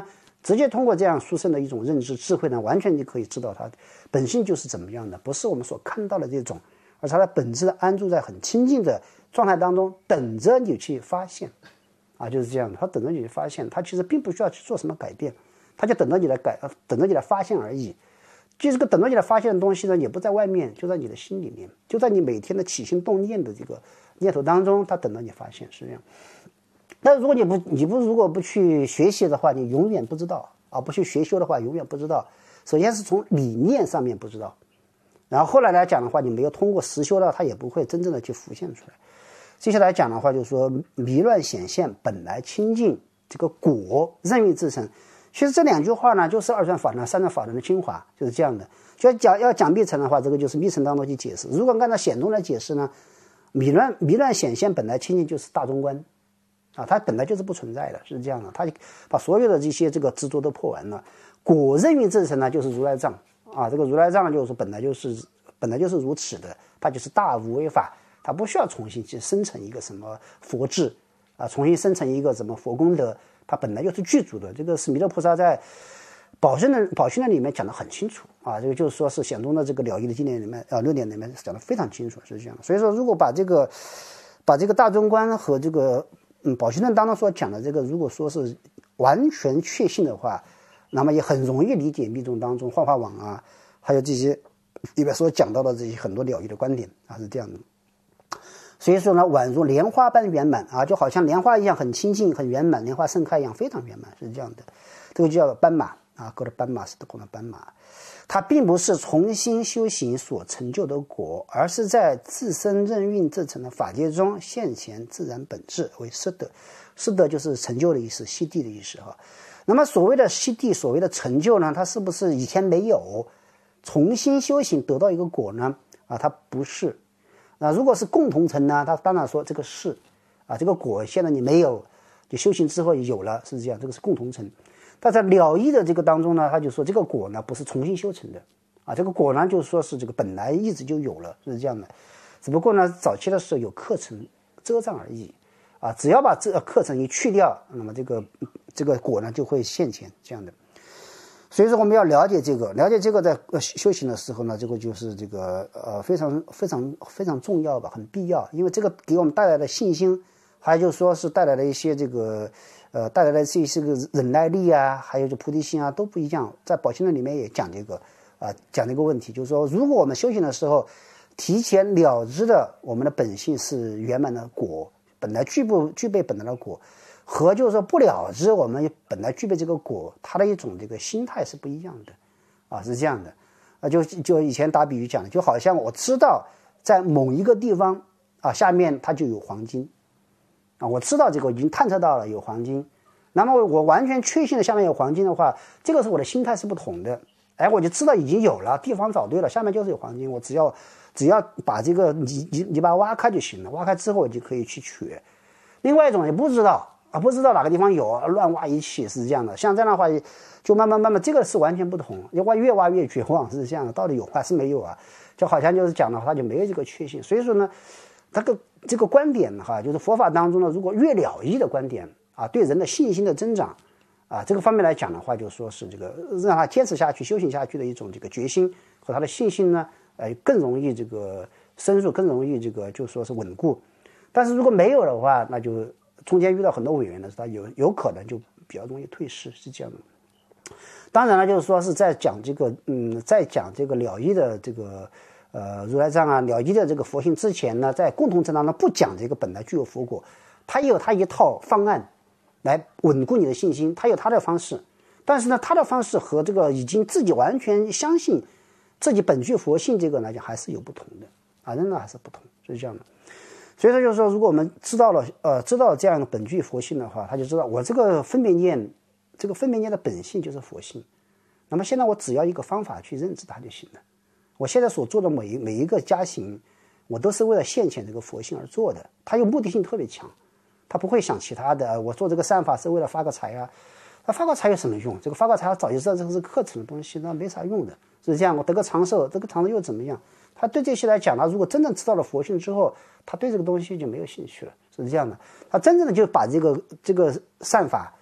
直接通过这样殊胜的一种认知智慧呢，完全就可以知道它本性就是怎么样的，不是我们所看到的这种，而它的本质的安住在很清净的状态当中，等着你去发现啊，就是这样的，它等着你去发现，它其实并不需要去做什么改变，它就等着你来改，等着你来发现而已。就这个等着你来发现的东西呢，也不在外面，就在你的心里面，就在你每天的起心动念的这个念头当中，它等着你发现，是这样。但如果你不你不如果不去学习的话，你永远不知道啊；不去学修的话，永远不知道。首先是从理念上面不知道，然后后来来讲的话，你没有通过实修的话，它也不会真正的去浮现出来。接下来讲的话，就是说迷乱显现，本来清净，这个果任运自成。其实这两句话呢，就是二传法轮、三传法轮的精华，就是这样的。就要讲要讲密乘的话，这个就是密乘当中去解释。如果按照显宗来解释呢，迷乱迷乱显现本来清净就是大中观。啊，它本来就是不存在的，是这样的。它把所有的这些这个执着都破完了。果任运自成呢，就是如来藏啊。这个如来藏就是本来就是本来就是如此的，它就是大无为法，它不需要重新去生成一个什么佛智啊，重新生成一个什么佛功德，它本来就是具足的。这个是弥勒菩萨在宝训的宝训的里面讲得很清楚啊。这个就是说是显宗的这个了义的经典里面啊论点里面讲得非常清楚，是这样的。所以说，如果把这个把这个大中观和这个嗯，宝训论当中所讲的这个，如果说是完全确信的话，那么也很容易理解密宗当中幻化网啊，还有这些里面所讲到的这些很多了义的观点啊，是这样的。所以说呢，宛如莲花般圆满啊，就好像莲花一样很清净、很圆满，莲花盛开一样非常圆满，是这样的。这个叫斑马啊，各的斑马是的，的斑马。它并不是重新修行所成就的果，而是在自身任运自成的法界中现前自然本质为失德。失德就是成就的意思，悉地的意思哈。那么所谓的悉地，所谓的成就呢，它是不是以前没有，重新修行得到一个果呢？啊，它不是。那如果是共同成呢，它当然说这个是啊，这个果现在你没有，就修行之后有了，是这样，这个是共同成。但在了义的这个当中呢，他就说这个果呢不是重新修成的啊，这个果呢就是说是这个本来一直就有了，是这样的。只不过呢早期的时候有课程遮障而已啊，只要把这个课程一去掉，那么这个这个果呢就会现前这样的。所以说我们要了解这个，了解这个在修行的时候呢，这个就是这个呃非常非常非常重要吧，很必要，因为这个给我们带来的信心，还有就是说是带来了一些这个。呃，带来的这些个忍耐力啊，还有这菩提心啊，都不一样。在宝训论里面也讲这个啊、呃，讲这个问题，就是说，如果我们修行的时候，提前了知的我们的本性是圆满的果，本来具不具备本来的果，和就是说不了知我们本来具备这个果，它的一种这个心态是不一样的啊，是这样的啊，就就以前打比喻讲的，就好像我知道在某一个地方啊，下面它就有黄金。啊，我知道这个已经探测到了有黄金，那么我完全确信的下面有黄金的话，这个是我的心态是不同的。哎，我就知道已经有了，地方找对了，下面就是有黄金，我只要只要把这个你你你把它挖开就行了，挖开之后我就可以去取。另外一种也不知道啊，不知道哪个地方有，乱挖一气是这样的。像这样的话，就慢慢慢慢，这个是完全不同，要挖越挖越绝望是这样的，到底有还是没有啊？就好像就是讲的话，他就没有这个确信。所以说呢，这个这个观点哈，就是佛法当中呢，如果越了义的观点啊，对人的信心的增长啊，这个方面来讲的话，就说是这个让他坚持下去、修行下去的一种这个决心和他的信心呢，呃，更容易这个深入，更容易这个就说是稳固。但是如果没有的话，那就中间遇到很多委员的时候，有有可能就比较容易退失，是这样的。当然了，就是说是在讲这个，嗯，在讲这个了义的这个。呃，如来藏啊，了义的这个佛性之前呢，在共同成当中不讲这个本来具有佛果，他也有他一套方案来稳固你的信心，他有他的方式，但是呢，他的方式和这个已经自己完全相信自己本具佛性这个来讲还是有不同的啊，仍然还是不同，是这样的。所以说就是说，如果我们知道了呃知道这样的本具佛性的话，他就知道我这个分别念，这个分别念的本性就是佛性，那么现在我只要一个方法去认知它就行了。我现在所做的每一每一个加行，我都是为了现前这个佛性而做的，它有目的性特别强，他不会想其他的。我做这个善法是为了发个财啊，那发个财有什么用？这个发个财早就知道这个是课程的东西，那没啥用的，是这样。我得个长寿，这个长寿又怎么样？他对这些来讲，他如果真正知道了佛性之后，他对这个东西就没有兴趣了，是这样的。他真正的就把这个这个善法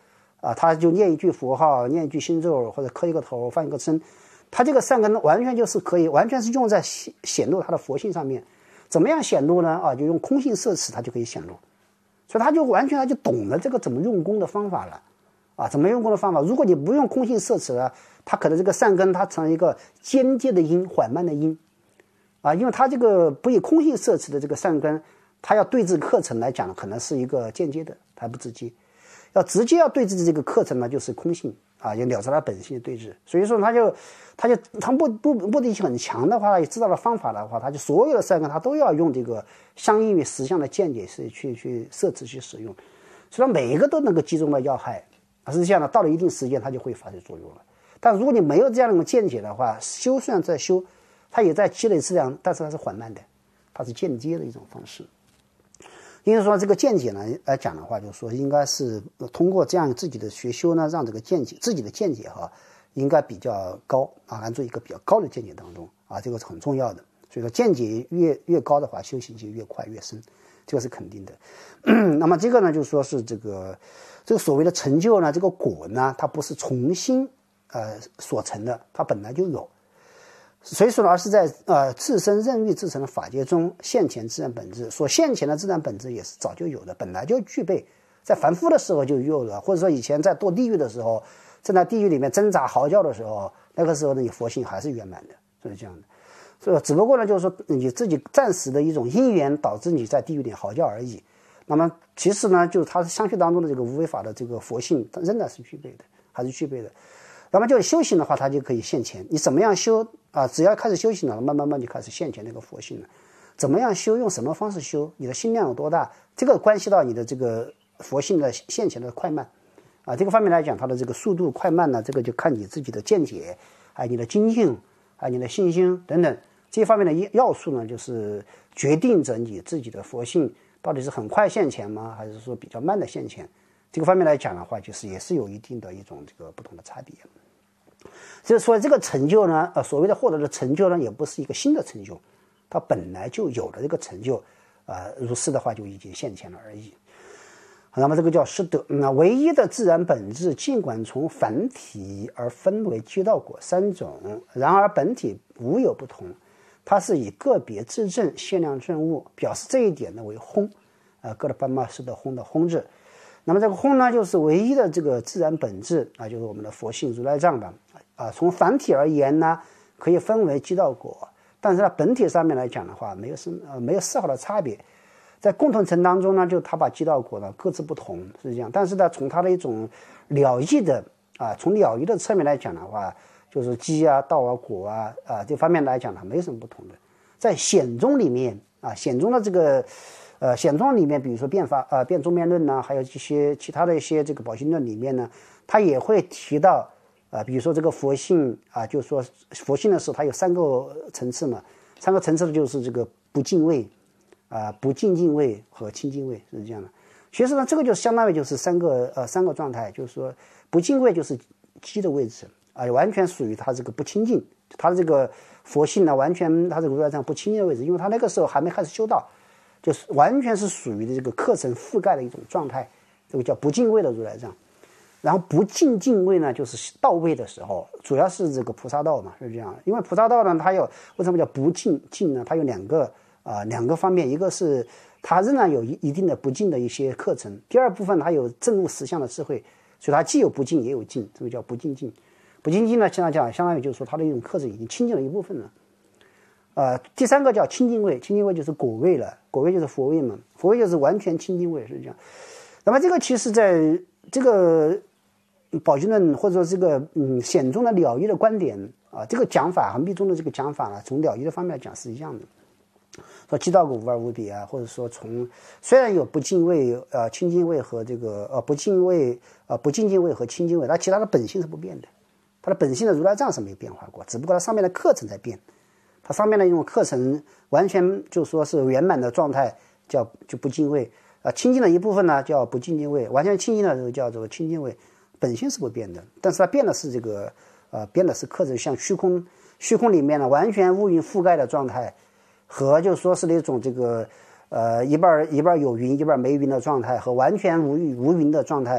啊，他就念一句佛号，念一句心咒，或者磕一个头，翻一个身，他这个善根完全就是可以，完全是用在显显露他的佛性上面。怎么样显露呢？啊，就用空性摄持，他就可以显露。所以他就完全他就懂了这个怎么用功的方法了，啊，怎么用功的方法。如果你不用空性摄持了，他可能这个善根它成了一个间接的因，缓慢的因，啊，因为他这个不以空性摄持的这个善根，他要对治课程来讲，可能是一个间接的，他不直接。要直接要对治的这个课程呢，就是空性啊，也了知他本性的对治。所以说他就他就他目目目的性很强的话，也知道了方法的话，他就所有的善根他都要用这个相应于实相的见解是去去摄持去使用，所以每一个都能够击中了要害。啊，是这样的，到了一定时间它就会发挥作用了。但如果你没有这样的见解的话，修虽然在修，它也在积累质量，但是它是缓慢的，它是间接的一种方式。因为说这个见解呢来讲的话，就是说应该是通过这样自己的学修呢，让这个见解自己的见解哈，应该比较高啊，按做一个比较高的见解当中啊，这个是很重要的。所以说见解越越高的话，修行就越快越深，这个是肯定的。那么这个呢，就是说是这个这个所谓的成就呢，这个果呢，它不是重新呃所成的，它本来就有。所以说呢，而是在呃自身任欲自成的法界中现前自然本质，所现前的自然本质也是早就有的，本来就具备，在凡夫的时候就有了，或者说以前在堕地狱的时候，正在地狱里面挣扎嚎叫的时候，那个时候呢，你佛性还是圆满的，是这样的。所以只不过呢，就是说你自己暂时的一种因缘导致你在地狱里嚎叫而已。那么其实呢，就是它相续当中的这个无为法的这个佛性，它仍然是具备的，还是具备的。那么就是修行的话，它就可以现前。你怎么样修啊？只要开始修行了，慢慢慢就开始现前那个佛性了。怎么样修？用什么方式修？你的心量有多大？这个关系到你的这个佛性的现前的快慢啊。这个方面来讲，它的这个速度快慢呢，这个就看你自己的见解，还有你的精进，还有你的信心等等这些方面的要素呢，就是决定着你自己的佛性到底是很快现前吗，还是说比较慢的现前？这个方面来讲的话，就是也是有一定的一种这个不同的差别。所以说这个成就呢，呃，所谓的获得的成就呢，也不是一个新的成就，它本来就有的这个成就，呃，如是的话就已经现前了而已。那么这个叫失德。那唯一的自然本质，尽管从凡体而分为皆道果三种，然而本体无有不同，它是以个别自证限量证物，表示这一点呢为空，呃，哥德班马斯的空的空字。那么这个空呢，就是唯一的这个自然本质啊，就是我们的佛性如来藏吧。啊，从凡体而言呢，可以分为基道果，但是呢，本体上面来讲的话，没有什呃没有丝毫的差别。在共同层当中呢，就他把基道果呢各自不同是这样，但是呢，从他的一种了义的啊，从了义的侧面来讲的话，就是基啊、道啊、果啊啊这方面来讲呢，没什么不同的。在显宗里面啊，显宗的这个。呃，显宗里面，比如说辩法呃辩中辩论呢，还有一些其他的一些这个宝性论里面呢，它也会提到啊、呃，比如说这个佛性啊，就是说佛性的时候，它有三个层次嘛，三个层次的就是这个不敬畏啊、呃、不敬敬畏和清净畏是这样的。其实呢，这个就相当于就是三个呃三个状态，就是说不敬畏就是基的位置啊、呃，完全属于它这个不清净，它的这个佛性呢，完全它这个如来藏不清净的位置，因为它那个时候还没开始修道。就是完全是属于这个课程覆盖的一种状态，这个叫不敬畏的如来藏。然后不敬敬畏呢，就是到位的时候，主要是这个菩萨道嘛，是这样。因为菩萨道呢，它有为什么叫不敬敬呢？它有两个啊、呃、两个方面，一个是它仍然有一一定的不敬的一些课程，第二部分它有证悟实相的智慧，所以它既有不敬也有敬，这个叫不敬敬。不敬敬呢，相当讲相当于就是说它的一种课程已经清净了一部分了。呃，第三个叫清净位，清净位就是果位了，果位就是佛位嘛，佛位就是完全清净位，是这样。那么这个其实在这个宝经论或者说这个嗯显宗的了义的观点啊，这个讲法和密宗的这个讲法呢，从了义的方面来讲是一样的。说基道果无二无别啊，或者说从虽然有不敬畏呃清净位和这个呃不敬畏呃不敬敬位和清净位，它其他的本性是不变的，它的本性的如来藏是没有变化过，只不过它上面的课程在变。它上面的一种课程完全就说是圆满的状态，叫就不敬畏啊、呃，清净的一部分呢叫不敬敬畏，完全清净的这个叫做清净畏，本性是不变的，但是它变的是这个呃变的是课程，像虚空虚空里面呢完全乌云覆盖的状态，和就说是那种这个呃一半一半有云一半没云的状态，和完全无云无云的状态，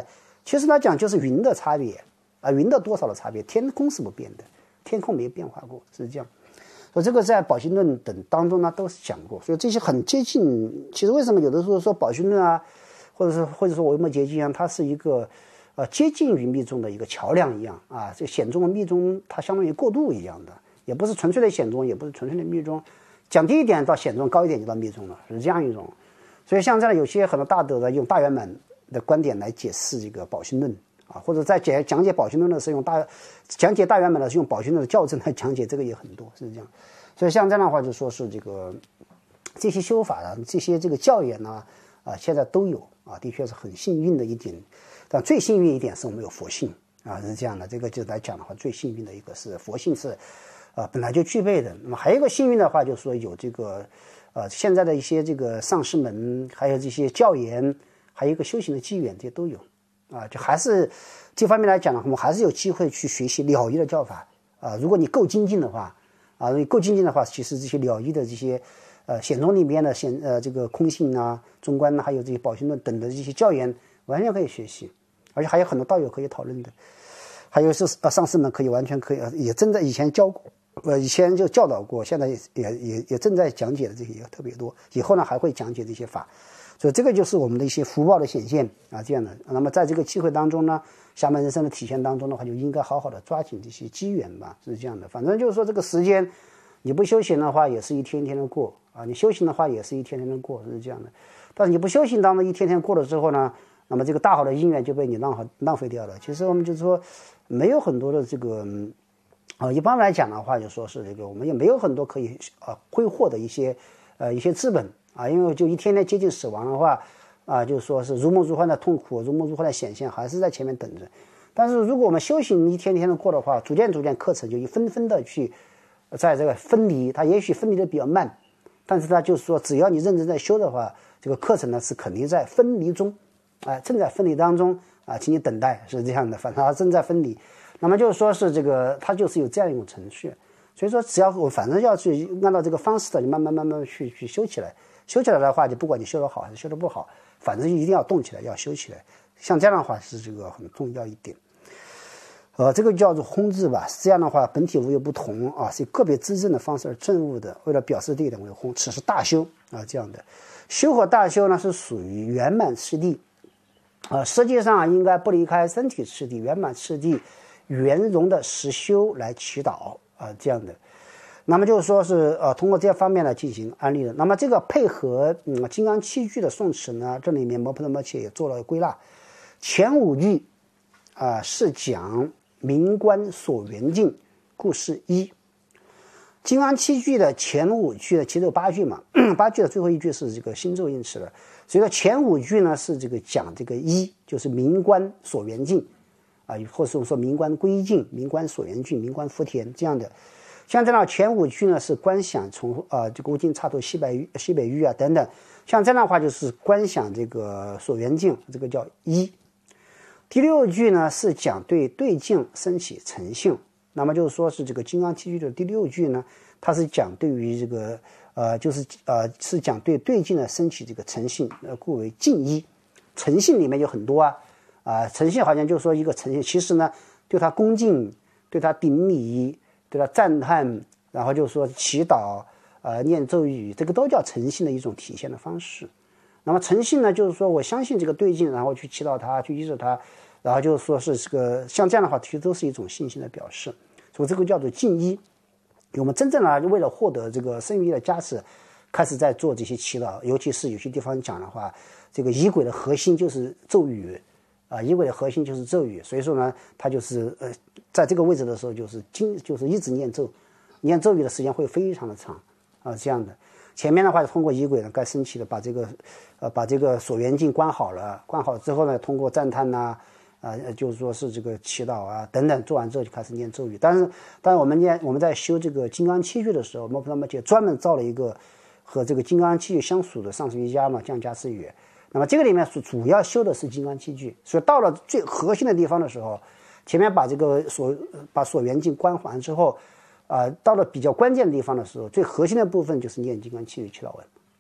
其实来讲就是云的差别啊，云的多少的差别，天空是不变的，天空没变化过，是这样。所以这个在宝训论等当中呢都是讲过，所以这些很接近。其实为什么有的时候说宝训论啊，或者是或者说维摩诘经啊，它是一个呃接近于密宗的一个桥梁一样啊，这显宗和密宗它相当于过渡一样的，也不是纯粹的显宗，也不是纯粹的密宗，讲低一点到显宗，高一点就到密宗了，是这样一种。所以像这样有些很多大德的用大圆满的观点来解释这个宝训论啊，或者在解讲解宝训论的时候用大讲解大圆满的是用宝训论的校正来讲解，这个也很多，是这样。所以像这样的话就说是这个这些修法啊，这些这个教研呢啊现在都有啊，的确是很幸运的一点。但最幸运一点是我们有佛性啊，是这样的。这个就来讲的话，最幸运的一个是佛性是啊本来就具备的。那么还有一个幸运的话，就是说有这个呃现在的一些这个上师门，还有这些教研，还有一个修行的机缘，这些都有啊。就还是这方面来讲呢，我们还是有机会去学习了义的教法啊。如果你够精进的话啊，你够精进的话，其实这些了义的这些呃显宗里面的显呃这个空性啊、中观啊，还有这些宝训论等的这些教研，完全可以学习，而且还有很多道友可以讨论的。还有是呃上师们可以完全可以也正在以前教过。呃，以前就教导过，现在也也也正在讲解的这些也特别多，以后呢还会讲解这些法，所以这个就是我们的一些福报的显现啊，这样的。那么在这个机会当中呢，下面人生的体现当中的话，就应该好好的抓紧这些机缘吧，是这样的。反正就是说这个时间，你不修行的话，也是一天天的过啊；你修行的话，也是一天天的过，是这样的。但是你不修行当中一天天过了之后呢，那么这个大好的因缘就被你浪浪费掉了。其实我们就是说，没有很多的这个。啊、呃，一般来讲的话，就说是这个，我们也没有很多可以呃挥霍的一些呃一些资本啊，因为就一天天接近死亡的话啊，就说是如梦如幻的痛苦，如梦如幻的显现，还是在前面等着。但是如果我们修行一天天的过的话，逐渐逐渐课程就一分分的去在这个分离，它也许分离的比较慢，但是它就是说，只要你认真在修的话，这个课程呢是肯定在分离中，啊、呃，正在分离当中啊，请你等待，是这样的，反正它正在分离。那么就是说是这个，它就是有这样一种程序，所以说只要我反正要去按照这个方式的，你慢慢慢慢去去修起来，修起来的话，就不管你修得好还是修得不好，反正一定要动起来，要修起来。像这样的话是这个很重要一点。呃，这个叫做轰字吧，这样的话本体无有不同啊，是以个别知证的方式而证悟的，为了表示这一点为轰，此是大修啊，这样的修和大修呢是属于圆满次第啊、呃，实际上应该不离开身体次第、圆满次第。圆融的实修来祈祷啊、呃，这样的，那么就是说是呃通过这些方面来进行安利的。那么这个配合嗯金刚七句的诵持呢，这里面摩诃达摩切也做了归纳。前五句啊、呃、是讲明观所缘境，故是一。金刚七句的前五句呢，其实有八句嘛，八句的最后一句是这个心咒应持的，所以说前五句呢是这个讲这个一，就是明观所缘境。啊，或者说明观归境、明观所缘境、明观福田这样的，像这样前五句呢是观想从呃这个无尽刹土西北西北域啊等等，像这样的话就是观想这个所缘境，这个叫一。第六句呢是讲对对境升起诚信，那么就是说是这个金刚七句的第六句呢，它是讲对于这个呃就是呃是讲对对境的升起这个诚信，呃故为敬一。诚信里面有很多啊。啊，诚信好像就是说一个诚信，其实呢，对他恭敬，对他顶礼，对他赞叹，然后就是说祈祷，呃，念咒语，这个都叫诚信的一种体现的方式。那么诚信呢，就是说我相信这个对境，然后去祈祷他，去依着他，然后就是说是这个像这样的话，其实都是一种信心的表示。所以这个叫做敬依。我们真正呢，为了获得这个圣域的加持，开始在做这些祈祷，尤其是有些地方讲的话，这个仪轨的核心就是咒语。啊，仪轨的核心就是咒语，所以说呢，它就是呃，在这个位置的时候，就是经就是一直念咒，念咒语的时间会非常的长啊，这样的。前面的话通过仪轨呢，该升起的把这个呃把这个所缘境关好了，关好之后呢，通过赞叹呐、啊，呃，就是说是这个祈祷啊等等，做完之后就开始念咒语。但是，但是我们念我们在修这个金刚七句的时候，摩诃达摩切专门造了一个和这个金刚七句相属的上师瑜伽嘛，降迦智语。那么这个里面主要修的是金刚七句，所以到了最核心的地方的时候，前面把这个所把所缘境关完之后，啊、呃，到了比较关键的地方的时候，最核心的部分就是念金刚七句祈祷文，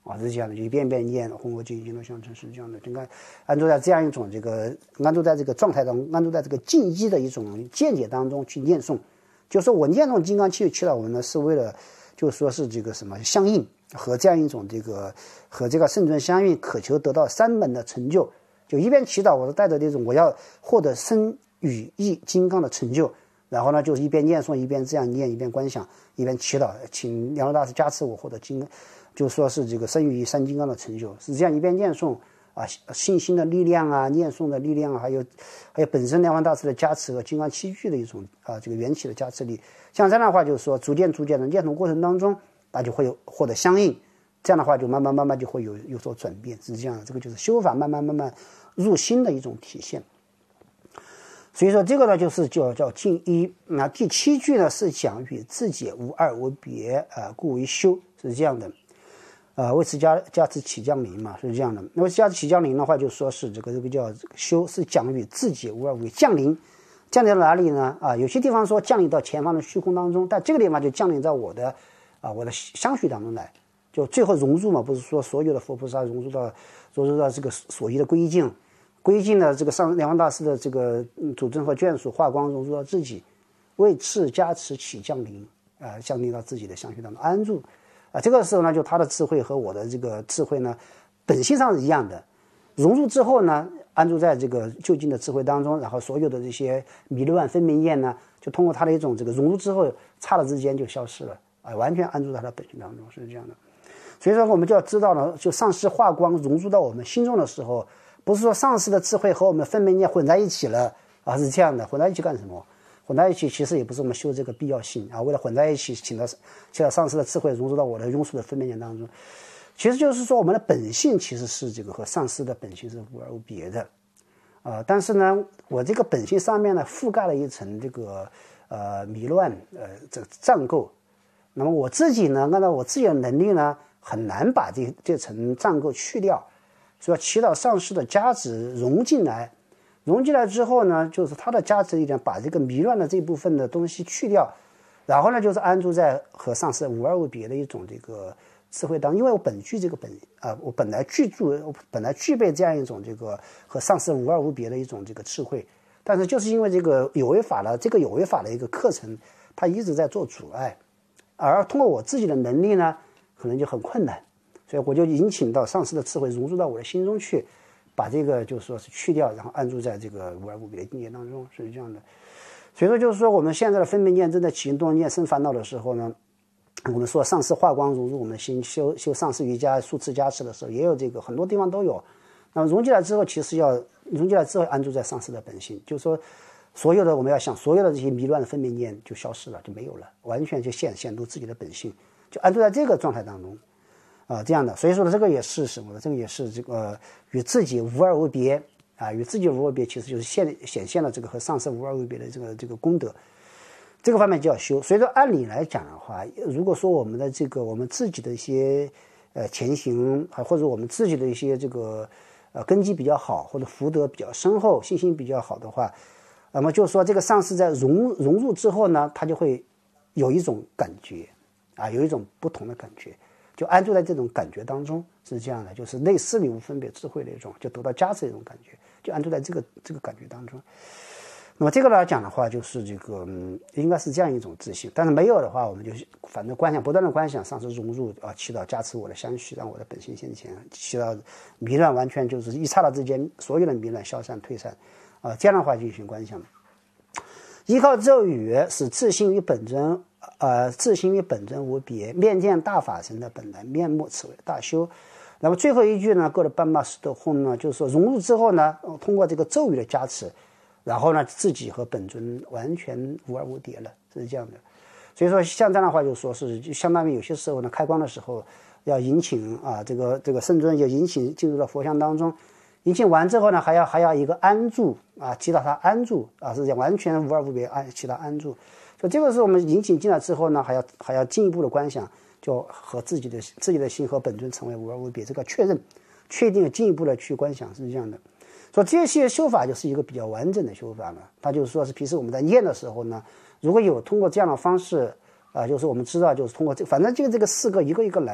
啊，是这样的，就一遍遍念红我净经络相承是这样的。应该安住在这样一种这个安住在这个状态当中，安住在这个静意的一种见解当中去念诵。就是说我念诵金刚七七祷文呢，是为了就是说是这个什么相应和这样一种这个和这个圣尊相应，渴求得到三门的成就。就一边祈祷，我是带着这种我要获得身语意金刚的成就，然后呢就是一边念诵一边这样念，一边观想，一边祈祷，请梁大师加持我获得金，就说是这个身语意三金刚的成就，是这样一边念诵啊，信心的力量啊，念诵的力量啊，还有还有本身梁王大师的加持和金刚七具的一种啊这个缘起的加持力。像这样的话，就是说逐渐逐渐的念诵过程当中，那就会有获得相应。这样的话就慢慢慢慢就会有有所转变，是这样的。这个就是修法慢慢慢慢入心的一种体现。所以说这个呢就是叫叫静一。那第七句呢是讲与自解无二无别啊、呃，故为修，是这样的。呃，为此加加持起降临嘛，是这样的。那么加持起降临的话，就说是这个这个叫这个修，是讲与自解无二无别。降临降临到哪里呢？啊，有些地方说降临到前方的虚空当中，但这个地方就降临到我的啊我的相续当中来。就最后融入嘛，不是说所有的佛菩萨融入到融入到这个所依的皈境，皈境的这个上梁王大师的这个主尊和眷属化光融入到自己，为次加持起降临啊、呃，降临到自己的相续当中安住啊。这个时候呢，就他的智慧和我的这个智慧呢，本性上是一样的。融入之后呢，安住在这个究竟的智慧当中，然后所有的这些迷乱分明念呢，就通过他的一种这个融入之后，刹那之间就消失了啊，完全安住在他的本性当中，是这样的。所以说我们就要知道呢，就上师化光融入到我们心中的时候，不是说上师的智慧和我们分明念混在一起了啊，是这样的。混在一起干什么？混在一起其实也不是我们修这个必要性啊。为了混在一起，请到请到上师的智慧融入到我的庸俗的分明念当中，其实就是说我们的本性其实是这个和上师的本性是无二无别的啊。但是呢，我这个本性上面呢覆盖了一层这个呃迷乱呃这个障垢，那么我自己呢，按照我自己的能力呢，很难把这这层障垢去掉，所以祈祷上师的加持融进来，融进来之后呢，就是他的加持力量把这个迷乱的这部分的东西去掉，然后呢，就是安住在和上师无二无别的一种这个智慧当中。因为我本具这个本啊、呃，我本来具足，我本来具备这样一种这个和上师无二无别的一种这个智慧，但是就是因为这个有为法了，这个有为法的一个课程，它一直在做阻碍，而通过我自己的能力呢，可能就很困难，所以我就引请到上师的智慧融入到我的心中去，把这个就是说是去掉，然后安住在这个无二无别的境界当中，是这样的。所以说就是说我们现在的分别念正在起心动念生烦恼的时候呢，我们说上师化光融入我们的心，修修上师瑜伽数次加持的时候，也有这个很多地方都有。那么融进来之后，其实要融进来之后安住在上师的本性，就是说所有的我们要想，所有的这些迷乱的分别念就消失了，就没有了，完全就显显出自己的本性，就安住在这个状态当中，啊、呃，这样的。所以说呢，这个也是什么呢？这个也是这个与自己无二无别啊，与自己无二无别，其实就是现显现了这个和上师无二无别的这个这个功德，这个方面就要修。所以说，按理来讲的话，如果说我们的这个我们自己的一些呃前行，或者我们自己的一些这个呃根基比较好，或者福德比较深厚，信心比较好的话，那么就是说这个上师在融融入之后呢，他就会有一种感觉啊，有一种不同的感觉，就安住在这种感觉当中，是这样的，就是类似于无分别智慧的一种，就得到加持的一种感觉，就安住在这个这个感觉当中。那么这个来讲的话，就是这个嗯，应该是这样一种自信。但是没有的话，我们就反正观想，不断的观想，上师融入啊，祈祷加持我的相续，让我的本性现前，祈祷迷乱完全就是一刹那之间，所有的迷乱消散退散啊，这样的话进行观想。依靠咒语使自心与本真，呃，自心与本真无别，面见大法身的本来面目，此为大修。那么最后一句呢，过了斑马石头后呢，就是说融入之后呢，通过这个咒语的加持，然后呢，自己和本尊完全无二无别了，是这样的。所以说，像这样的话，就说是就相当于有些时候呢，开光的时候要引请啊，这个这个圣尊就引请进入到佛像当中。引请完之后呢，还要还要一个安住啊，祈祷他安住啊，是讲完全无二无别，安祈祷安住。所以这个是我们引请进来之后呢，还要还要进一步的观想，就和自己的自己的心和本尊成为无二无别，这个确认、确定进一步的去观想是这样的。所以这些修法就是一个比较完整的修法了。它就是说是平时我们在念的时候呢，如果有通过这样的方式啊、呃，就是我们知道就是通过这，反正这个这个四个一个一个来。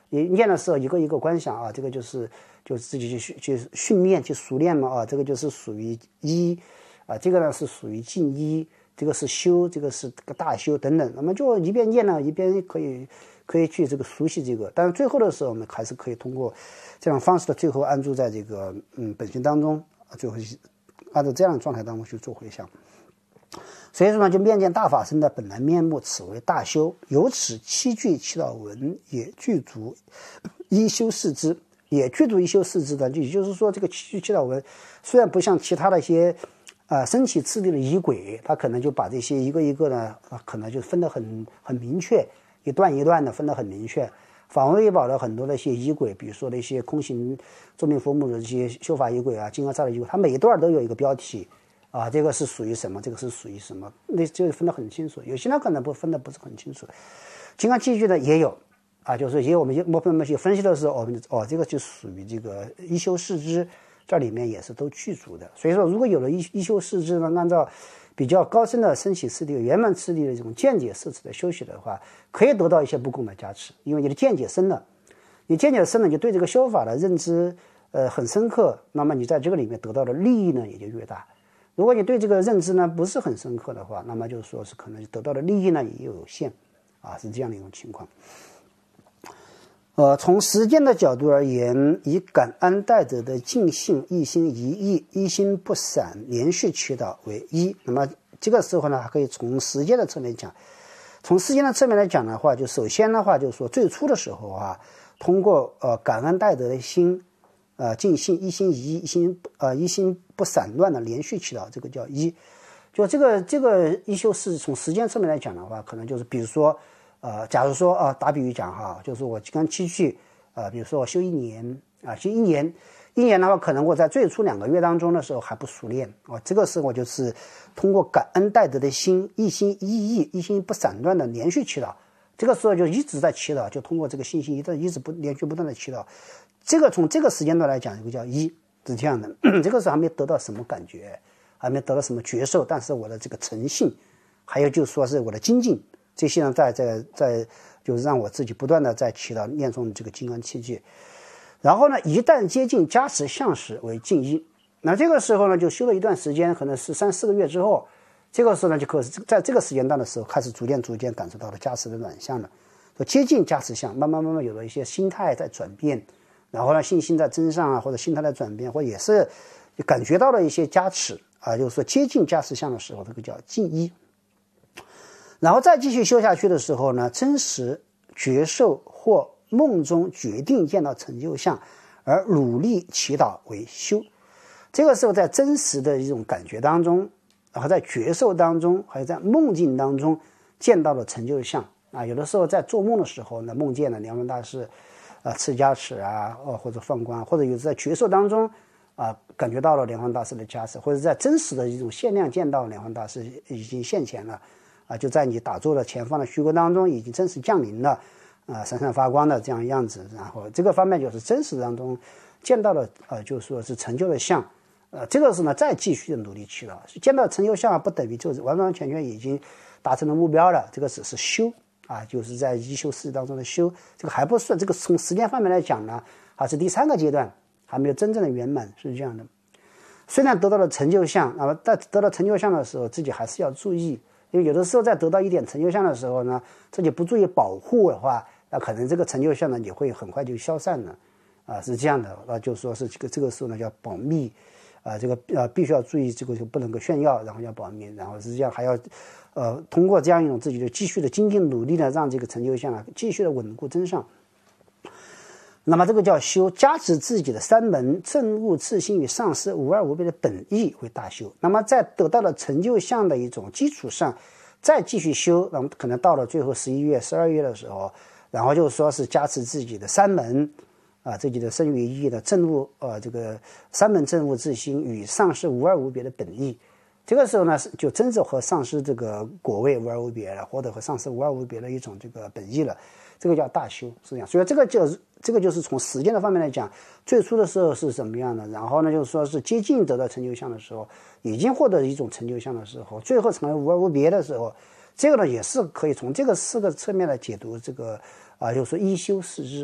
你念的时候一个一个观想啊，这个就是就是自己去去训练去熟练嘛啊，这个就是属于一啊，这个呢是属于静一，这个是修，这个是个大修等等，那么就一边念呢一边可以可以去这个熟悉这个，但是最后的时候我们还是可以通过这种方式的最后安住在这个嗯本心当中啊，最后按照这样的状态当中去做回向。所以说呢，就面见大法身的本来面目，此为大修。由此七句祈祷文也具足一修四支，也具足一修四支的，就也就是说，这个七句祈祷文虽然不像其他的一些呃升起次第的仪轨，它可能就把这些一个一个呢，可能就分得很很明确，一段一段的分得很明确。法王月宝的很多的一些仪轨，比如说那些空行周明佛母的这些修法仪轨啊、金刚萨的仪轨，它每一段都有一个标题。啊，这个是属于什么？这个是属于什么？那就分得很清楚。有些人可能不分得不是很清楚。金刚七句呢也有，啊，就是也有我们摸分析分析的时候，我们哦，这个就属于这个一修四支，这里面也是都具足的。所以说，如果有了一一修四支呢，按照比较高深的升起次第、圆满次第的这种见解色持的修习的话，可以得到一些不共的加持，因为你的见解深了，你见解深了，你对这个修法的认知呃很深刻，那么你在这个里面得到的利益呢也就越大。如果你对这个认知呢不是很深刻的话，那么就是说是可能得到的利益呢也有限，啊，是这样的一种情况。呃，从实践的角度而言，以感恩戴德的尽性一心一意、一心不散、连续祈祷为一。那么这个时候呢，还可以从实践的侧面讲。从实践的侧面来讲的话，就首先的话就是说最初的时候啊，通过呃感恩戴德的心。呃，尽性一心一意，一心呃一心不散乱的连续祈祷，这个叫一。就这个这个一修是从时间侧面来讲的话，可能就是比如说，呃，假如说啊，打比喻讲哈，就是我刚七去，呃，比如说我修一年啊，修一年，一年的话，可能我在最初两个月当中的时候还不熟练啊，这个时候我就是通过感恩戴德的心，一心一意，一心不散乱的连续祈祷，这个时候就一直在祈祷，就通过这个信心一直一直不连续不断的祈祷。这个从这个时间段来讲，这个叫一，是这样的。这个时候还没得到什么感觉，还没得到什么觉受，但是我的这个诚信，还有就是说是我的精进，这些呢，在在在，就是让我自己不断的在祈祷念诵这个金刚七句。然后呢，一旦接近加持相时为静一，那这个时候呢，就修了一段时间，可能是三四个月之后，这个时候呢，就可是在这个时间段的时候，开始逐渐逐渐感受到了加持的软相了，就接近加持相，慢慢慢慢有了一些心态在转变。然后呢，信心在增上啊，或者心态的转变，或者也是感觉到了一些加持啊，就是说接近加持相的时候，这个叫静一。然后再继续修下去的时候呢，真实觉受或梦中决定见到成就相，而努力祈祷为修。这个时候在真实的一种感觉当中，然后在觉受当中，还有在梦境当中见到了成就相啊。有的时候在做梦的时候呢，梦见了梁文大师。啊，持加持啊，哦，或者放光，或者有在觉受当中啊，感觉到了莲花大师的加持，或者在真实的一种限量见到莲花大师已经现前了，啊，就在你打坐的前方的虚空当中已经真实降临了，啊，闪闪发光的这样样子，然后这个方面就是真实当中见到了，呃，就说是成就的相，呃，这个是呢再继续的努力祈祷，见到成就相不等于就是完完全全已经达成了目标了，这个只是修。啊，就是在一修四当中的修，这个还不算，这个从时间方面来讲呢，还是第三个阶段，还没有真正的圆满，是这样的。虽然得到了成就相，那么在得到成就相的时候，自己还是要注意，因为有的时候在得到一点成就相的时候呢，自己不注意保护的话，那可能这个成就相呢也会很快就消散了，啊，是这样的，那就说是这个这个时候呢叫保密。啊，这个呃必须要注意，这个就不能够炫耀，然后要保密，然后实际上还要，呃，通过这样一种自己的继续的精进努力呢，让这个成就相啊继续的稳固增上。那么这个叫修，加持自己的三门正悟自心与上师无二无别的本意为大修。那么在得到了成就相的一种基础上，再继续修，那么可能到了最后十一月、十二月的时候，然后就说是加持自己的三门。啊，自己的身语意的正悟，呃，这个三门正悟自心与上师无二无别的本意，这个时候呢，就真正和上师这个果位无二无别了，或者和上师无二无别的一种这个本意了，这个叫大修，是这样。所以这个就是这个就是从实践的方面来讲，最初的时候是什么样的，然后呢，就是说是接近得到成就相的时候，已经获得一种成就相的时候，最后成为无二无别的时候，这个呢也是可以从这个四个侧面来解读这个啊，就是说一修四支。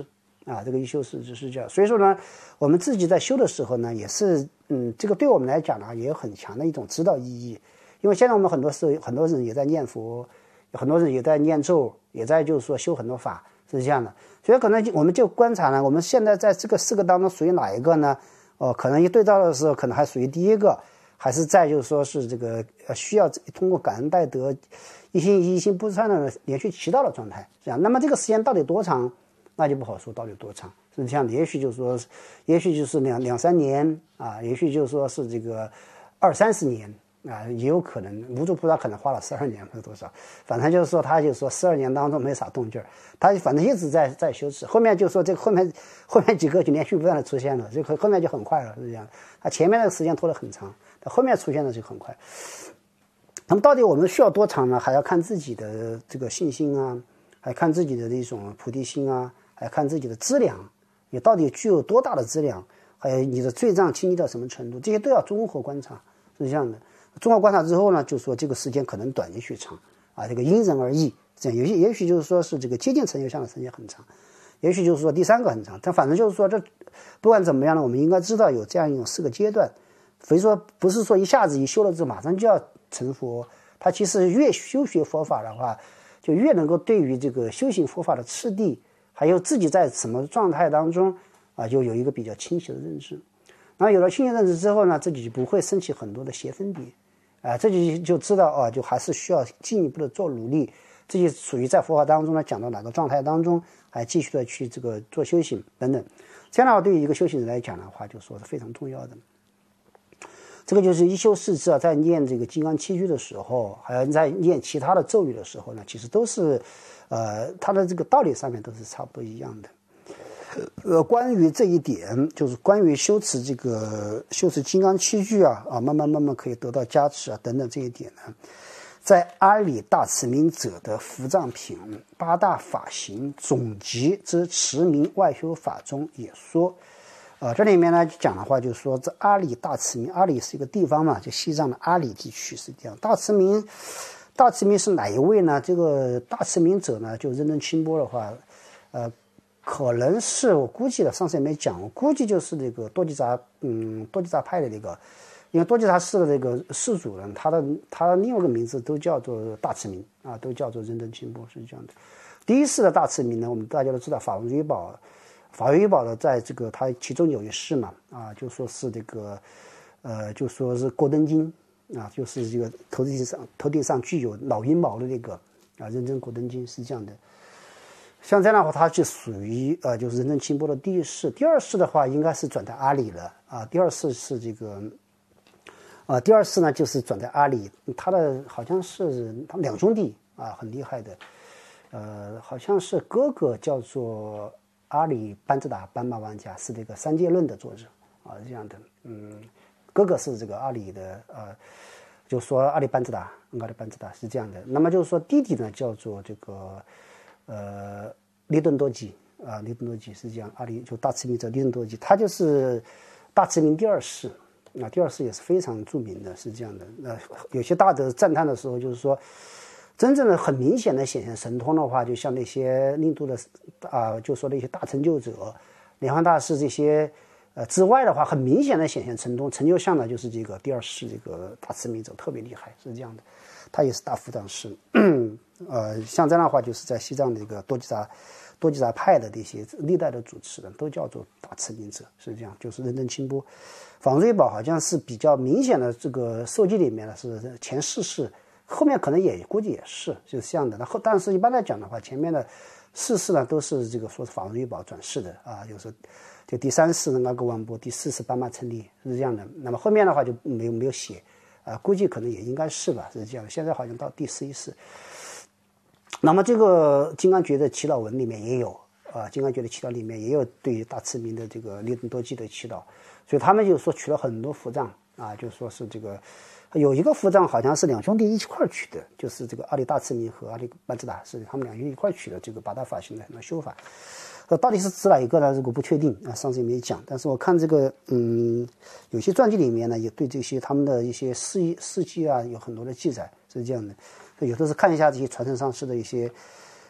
啊，这个一修四智是这样。所以说呢，我们自己在修的时候呢，也是嗯，这个对我们来讲呢，也有很强的一种指导意义。因为现在我们很多时候，很多人也在念佛，很多人也在念咒，也在就是说修很多法，是这样的。所以可能我们就观察呢，我们现在在这个四个当中属于哪一个呢？哦，可能一对照的时候，可能还属于第一个，还是在就是说是这个需要通过感恩戴德、一心一意、一心不散的连续祈祷的状态，这样。那么这个时间到底多长，那就不好说到底多长，是这样的。也许就是说，也许就是两两三年啊，也许就是说是这个二三十年啊，也有可能。无著菩萨可能花了十二年或者多少，反正就是说他就说十二年当中没啥动静儿，他反正一直在在修持。后面就说这个后面后面几个就连续不断的出现了，这个后面就很快了，是这样。他前面那个时间拖得很长，他后面出现的就很快。那么到底我们需要多长呢？还要看自己的这个信心啊，还看自己的这种菩提心啊，还看自己的资粮，你到底具有多大的资粮，还有你的罪障清晰到什么程度，这些都要综合观察，是这样的。综合观察之后呢，就说这个时间可能短也许长啊，这个因人而异。这样有些也许就是说是这个接近成就相的时间很长，也许就是说第三个很长，但反正就是说这不管怎么样呢，我们应该知道有这样一种四个阶段。所以说不是说一下子一修了之后马上就要成佛，它其实越修学佛法的话，就越能够对于这个修行佛法的次第，还有自己在什么状态当中啊，就有一个比较清晰的认识。然后有了清晰认识之后呢，自己就不会升起很多的邪分别，啊，自己就知道啊，就还是需要进一步的做努力，自己属于在佛法当中呢讲到哪个状态当中，还继续的去这个做修行等等。这样的话，对于一个修行人来讲的话，就说是非常重要的。这个就是一修四智啊，在念这个金刚七句的时候，还有在念其他的咒语的时候呢，其实都是，呃，它的这个道理上面都是差不多一样的。呃，关于这一点，就是关于修持这个修持金刚七句啊啊，慢慢慢慢可以得到加持啊等等这一点呢，在阿里大持明者的伏藏品八大法行总集之持明外修法中也说。呃，这里面呢讲的话，就是说这阿里大持明，阿里是一个地方嘛，就西藏的阿里地区是这样。大持明，大持明是哪一位呢？这个大持明者呢，就认真清波的话，呃，可能是我估计的，上次也没讲，我估计就是这个多吉扎，嗯，多吉扎派的那个，因为多吉扎寺的这个寺主人，他的他的另外一个名字都叫做大持明啊，都叫做认真清波，是这样的。第一世的大持明呢，我们大家都知道法文瑞宝。法瑞宝的在这个他其中有一世嘛，啊，就说是这个，呃，就说是郭登金啊，就是这个头顶上头顶上具有老鹰毛的那个啊，认真郭登金是这样的。像这样的话，他就属于呃，就是认真清波的第一世。第二世的话，应该是转在阿里了啊。第二世是这个，啊，第二世呢就是转在阿里，他的好像是他们两兄弟啊，很厉害的，呃，好像是哥哥叫做阿里班智达班玛王家，是这个三界论的作者啊，这样的。嗯，哥哥是这个阿里的呃，就说阿里班智达，阿里班智达是这样的。那么就是说弟弟呢叫做这个呃利顿多吉啊，利顿多吉是这样，阿里就大持明者利顿多吉，他就是大持明第二世啊，第二世也是非常著名的，是这样的。那有些大德赞叹的时候，就是说。真正的很明显的显现神通的话，就像那些印度的啊，就说那些大成就者，莲花大师这些呃之外的话，很明显的显现神通成就像的就是这个第二世这个大持明者特别厉害，是这样的，他也是大伏藏师。呃，像这样的话，就是在西藏这个多吉扎多吉扎派的这些历代的主持人都叫做大持明者，是这样，就是认真清波。仿瑞宝好像是比较明显的这个受记里面呢是前四世。后面可能也估计也是就是这样的，然后但是一般来讲的话，前面的四世呢都是这个说是法瑞宝转世的啊，就是就第三世阿格万波，第四世班玛成立是这样的。那么后面的话就没有没有写啊，估计可能也应该是吧，是这样的。现在好像到第十一世。那么这个金刚觉的祈祷文里面也有啊，金刚觉的祈祷里面也有对于大持明的这个利顿多吉的祈祷，所以他们就说取了很多伏藏啊，就说是这个。有一个伏藏好像是两兄弟一块取的，就是这个阿里大持明和阿里班智达是他们两兄弟一块取的这个八大法行的很多修法。呃，到底是指哪一个呢？这个不确定啊，上次也没讲。但是我看这个，嗯，有些传记里面呢，也对这些他们的一些事事迹啊有很多的记载，是这样的。有的是看一下这些传承上师的一些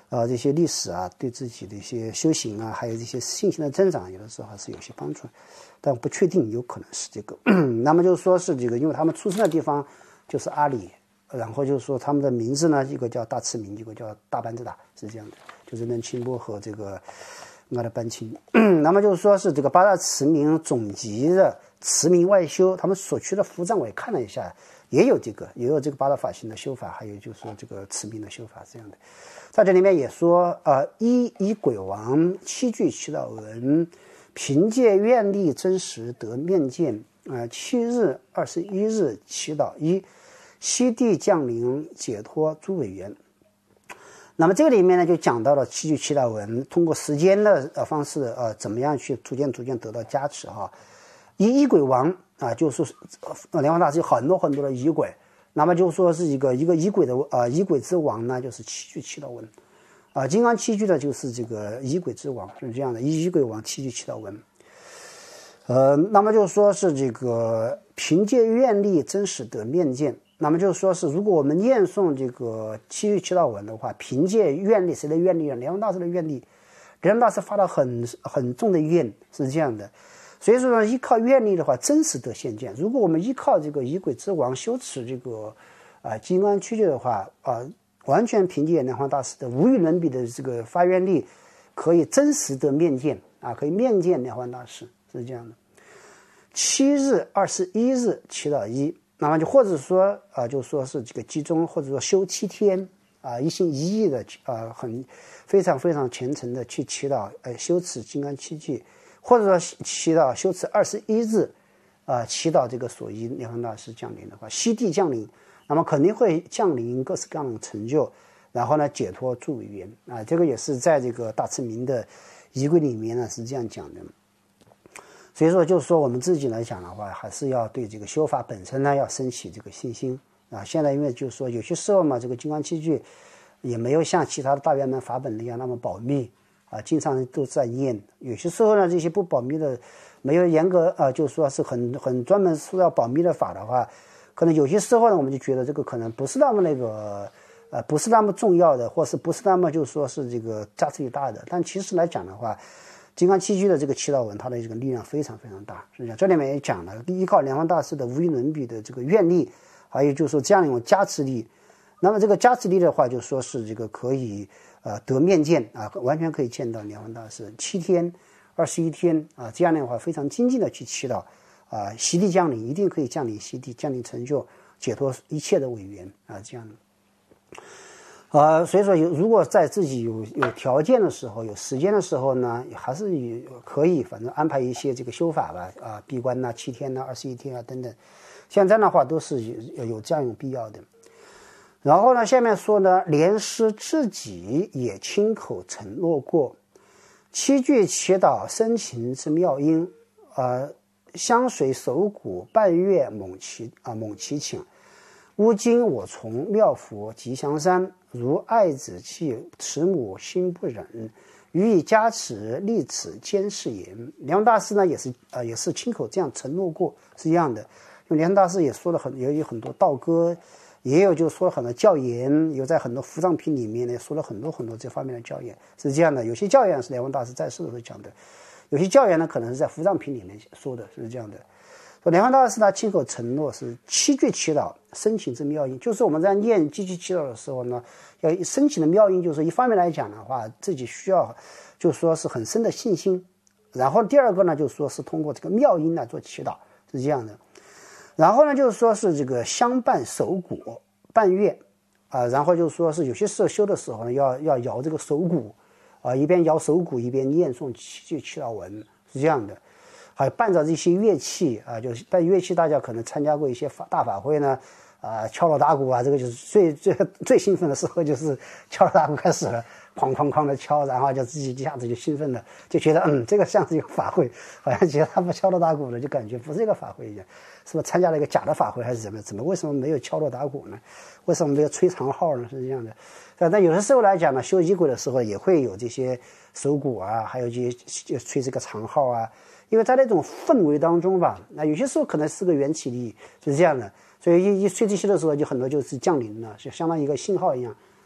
呃这些历史啊，对自己的一些修行啊，还有这些信心的增长，有的时候还是有些帮助，但不确定有可能是这个。那么就是说是这个，因为他们出生的地方就是阿里，然后就是说他们的名字呢，一个叫大慈明，一个叫大班智达，是这样的，就是任清波和这个阿的班钦。那么就是说是这个八大慈明总集的慈明外修，他们所趋的符章我也看了一下，也有这个，也有这个八大法性的修法，还有就是说这个慈明的修法这样的。在这里面也说，呃，一以鬼王七句祈祷文，凭借愿力真实得面见，啊、呃，七日二十一日祈祷一，西地降临解脱诸委员。那么这个里面呢，就讲到了七句祈祷文通过时间的呃方式，呃，怎么样去逐渐逐渐得到加持哈。一仪轨王啊，就是呃莲花大师有很多很多的仪轨，那么就说是一个一个仪轨的呃仪轨之王呢，就是七句祈祷文，啊，金刚七句呢就是这个仪轨之王，是这样的，仪轨王七句祈祷文。呃，那么就说是这个凭借愿力真实得面见。那么就是说是，如果我们念诵这个七句祈祷文的话，凭借愿力，谁的愿力啊？莲花大师的愿力，莲花大师发了很很重的愿，是这样的。所以说呢，依靠愿力的话，真实得现见。如果我们依靠这个仪轨之王修持这个啊、呃、金刚七句的话啊、呃，完全凭借莲花大师的无与伦比的这个发愿力，可以真实的面见啊，可以面见莲花大师，是这样的。七日二十一日祈祷一。那么就或者说啊、呃，就说是这个集中，或者说修七天啊、呃，一心一意的啊、呃，很非常非常虔诚的去祈祷，呃，修持金刚七句，或者说祈祷修持二十一日，啊、呃，祈祷这个所依莲花大师降临的话，西地降临，那么肯定会降临各式各样的成就，然后呢，解脱诸委员啊，这个也是在这个大慈明的仪轨里面呢是这样讲的。所以说，就是说我们自己来讲的话，还是要对这个修法本身呢，要升起这个信心啊。现在因为就是说，有些时候嘛，这个金刚七句也没有像其他的大圆满法本那样那么保密啊，经常都在念。有些时候呢，这些不保密的，没有严格啊，就是说是很很专门说要保密的法的话，可能有些时候呢，我们就觉得这个可能不是那么那个呃，不是那么重要的，或是不是那么就是说是这个加持力大的。但其实来讲的话，金刚七句的这个祈祷文，它的这个力量非常非常大，是这样。这里面也讲了，依靠莲花大师的无与伦比的这个愿力，还有就是说这样一种加持力。那么这个加持力的话，就说是这个可以呃得面见啊，完全可以见到莲花大师七天、二十一天啊，这样的话非常精进的去祈祷啊，悉地降临，一定可以降临悉地，降临成就，解脱一切的委员啊，这样的。呃，所以说有如果在自己有有条件的时候，有时间的时候呢，还是有可以反正安排一些这个修法吧，啊，闭关呐、七天呐、二十一天啊等等，像这样的话都是有有这样有必要的。然后呢，下面说呢，莲师自己也亲口承诺过，七句祈祷深情之妙音，呃，相随手鼓半月猛其啊猛其请。吾今我从妙佛吉祥山，如爱子气，慈母心不忍，予以加持，立此监誓言。莲花大师呢，也是啊、呃，也是亲口这样承诺过，是这样的。因为莲花大师也说了很，也有很多道歌，也有就说了很多教言，有在很多符章品里面呢说了很多很多这方面的教言，是这样的。有些教言是莲花大师在世的时候讲的，有些教言呢可能是在符章品里面说的，是这样的。莲花大师他亲口承诺是七句祈祷深情之妙音，就是我们在念七句祈祷的时候呢，要深情的妙音，就是一方面来讲的话，自己需要就说是很深的信心，然后第二个呢，就说是通过这个妙音来做祈祷，是这样的。然后呢，就是说是这个相伴手鼓半月啊，然后就是说是有些时候修的时候呢，要要摇这个手鼓啊，一边摇手鼓一边念诵七句祈祷文，是这样的。还有伴着这些乐器啊，就是伴乐器，大家可能参加过一些法大法会呢，啊，敲锣打鼓啊，这个就是最最最兴奋的时候，就是敲锣打鼓开始了，哐哐哐的敲，然后就自己一下子就兴奋了，就觉得嗯，这个像是一个法会，好像觉得他不敲锣打鼓了，就感觉不是一个法会一样，是不是参加了一个假的法会还是怎么？怎么为什么没有敲锣打鼓呢？为什么没有吹长号呢？是这样的。但但有的时候来讲呢，修仪轨的时候也会有这些手鼓啊，还有这些吹这个长号啊。因为在那种氛围当中吧，那有些时候可能是个缘起力，是这样的，所以一一吹这些的时候，就很多就是降临了，就相当于一个信号一样，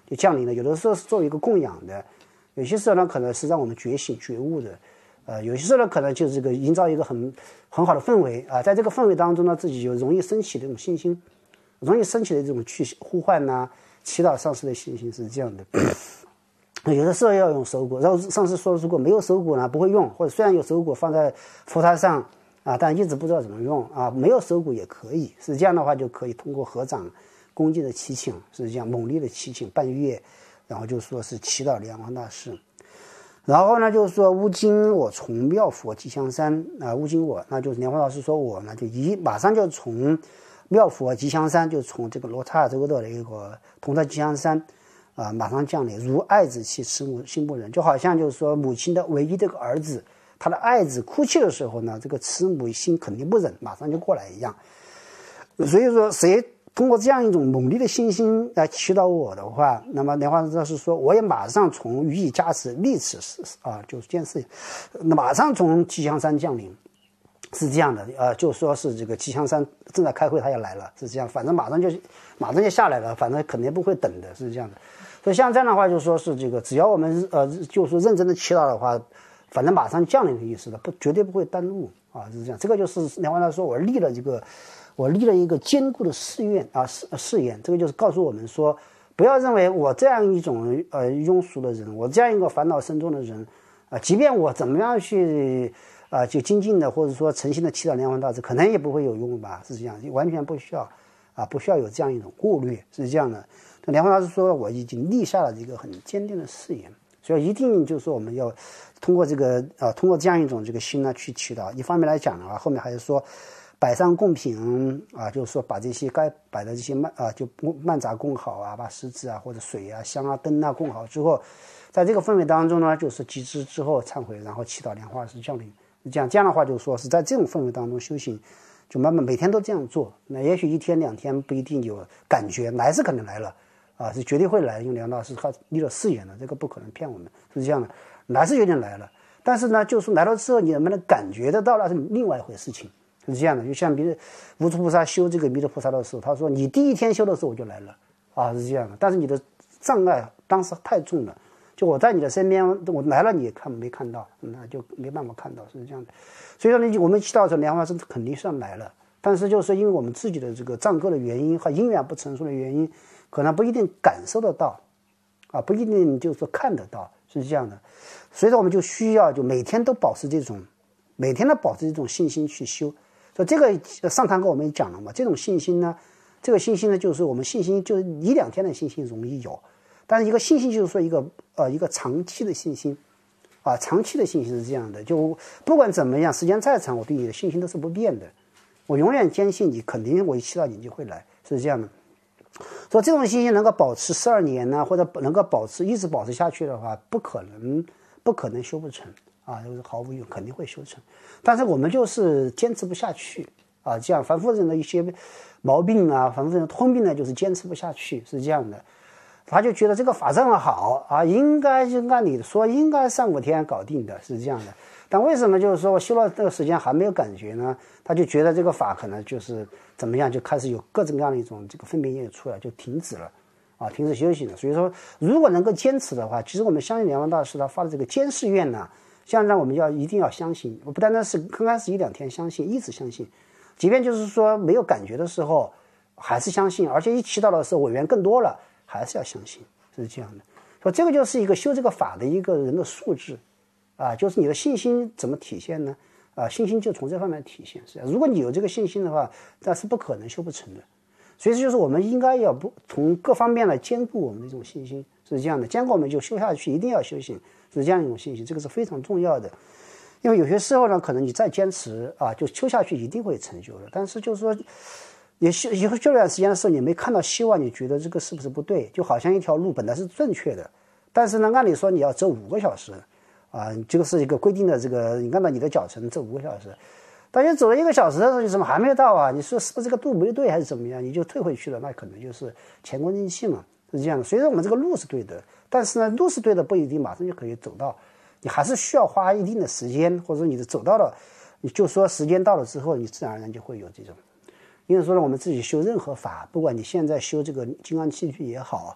就降临了。有的时候是作为一个供养的，有些时候呢可能是让我们觉醒觉悟的，呃，有些时候呢可能就是这个营造一个很很好的氛围啊，在这个氛围当中呢，自己就容易升起这种信心，容易升起的这种去呼唤呐、啊、祈祷上师的信心是这样的。有的时候要用手鼓，然后上次说如果没有手鼓呢不会用，或者虽然有手鼓放在佛台上啊，但一直不知道怎么用啊，没有手鼓也可以，是这样的话就可以通过合掌恭敬的祈请，是这样猛烈的祈请半月，然后就说是祈祷莲花大士。然后呢就是说吾今我从妙佛吉祥山啊，吾今我那就是莲花大师说我呢就一马上就从妙佛吉祥山，就从这个罗刹尔州的一个同德吉祥山啊，马上降临，如爱子泣慈母心不忍，就好像就是说母亲的唯一的一个儿子，他的爱子哭泣的时候呢，这个慈母心肯定不忍，马上就过来一样。所以说谁通过这样一种猛烈的信心来祈祷我的话，那么莲花大师说我也马上从予以加持立此啊，就是这件事情马上从吉祥山降临，是这样的，呃，就说是这个吉祥山正在开会，他也来了，是这样，反正马上就马上就下来了，反正肯定不会等的，是这样的。所以像这样的话，就说是这个，只要我们呃，就是认真的祈祷的话，反正马上降临的意思的，不绝对不会耽误啊，是这样。这个就是莲花大师说，我立了这个，我立了一个坚固的誓愿啊誓誓言，这个就是告诉我们说，不要认为我这样一种呃庸俗的人，我这样一个烦恼深重的人啊，即便我怎么样去啊、呃、就精进的或者说诚心的祈祷莲花大师，可能也不会有用吧，是这样，完全不需要啊，不需要有这样一种顾虑，是这样的。莲花大师说我已经立下了一个很坚定的誓言，所以一定就是说我们要通过这个呃通过这样一种这个心呢去祈祷。一方面来讲的话，后面还是说摆上供品啊，就是说把这些该摆的这些慢啊就慢杂供好啊，把食指啊或者水啊香啊灯啊供好之后，在这个氛围当中呢，就是集资之后忏悔，然后祈祷莲花师降临。这样这样的话，就是说是在这种氛围当中修行，就慢慢每天都这样做。那也许一天两天不一定有感觉，来是肯定来了。啊，是绝对会来，因为梁老师他立了誓言的，这个不可能骗我们，是这样的，来是有点来了，但是呢，就是来了之后你能不能感觉得到，那是另外一回事情，是这样的。就像比如无处菩萨修这个弥勒菩萨的时候，他说你第一天修的时候我就来了，啊，是这样的，但是你的障碍当时太重了，就我在你的身边，我来了你也看没看到，那就没办法看到，是这样的。所以说呢，我们祈祷的时候，莲花师肯定是来了，但是就是因为我们自己的这个障垢的原因和因缘不成熟的原因，可能不一定感受得到，啊，不一定就是说看得到，是这样的。所以说我们就需要就每天都保持这种，每天都保持这种信心去修。所以这个上堂课我们也讲了嘛，这种信心呢，这个信心呢，就是我们信心就是一两天的信心容易有，但是一个信心就是说一个呃一个长期的信心，啊，长期的信心是这样的，就不管怎么样，时间再长，我对你的信心都是不变的，我永远坚信你肯定我一祈祷你就会来，是这样的。所以这种信心能够保持十二年呢，或者能够保持一直保持下去的话，不可能不可能修不成啊，就是毫无疑问肯定会修成，但是我们就是坚持不下去啊，这样凡夫人的一些毛病啊，凡夫人的通病呢，就是坚持不下去，是这样的。他就觉得这个法这么好啊，应该就按理说应该三五天搞定的，是这样的。但为什么就是说我修了这个时间还没有感觉呢？他就觉得这个法可能就是怎么样，就开始有各种各样的一种这个分别业出来，就停止了啊，停止修行了。所以说，如果能够坚持的话，其实我们相信莲花大师他发的这个坚誓愿呢，像让我们要一定要相信，不单单是刚开始一两天相信，一直相信，即便就是说没有感觉的时候还是相信，而且一祈祷的时候委员更多了，还是要相信，是这样的。说这个就是一个修这个法的一个人的素质。啊，就是你的信心怎么体现呢？啊，信心就从这方面体现。是，如果你有这个信心的话，那是不可能修不成的。所以这就是我们应该要不从各方面来兼顾我们的这种信心，是这样的。兼顾我们就修下去，一定要修行，是这样一种信心，这个是非常重要的。因为有些时候呢，可能你再坚持啊，就修下去一定会成就的。但是就是说，也修以后修了段时间的时候，你没看到希望，你觉得这个是不是不对？就好像一条路本来是正确的，但是呢，按理说你要走五个小时。啊，这个是一个规定的，这个你按照你的脚程走五个小时，大家走了一个小时的时候，你怎么还没到啊？你说是不是这个度没对还是怎么样？你就退回去了，那可能就是前功尽弃嘛，是这样的。虽然我们这个路是对的，但是呢，路是对的不一定马上就可以走到，你还是需要花一定的时间，或者说你的走到了，你就说时间到了之后，你自然而然就会有这种。因为说呢，我们自己修任何法，不管你现在修这个金刚器具也好，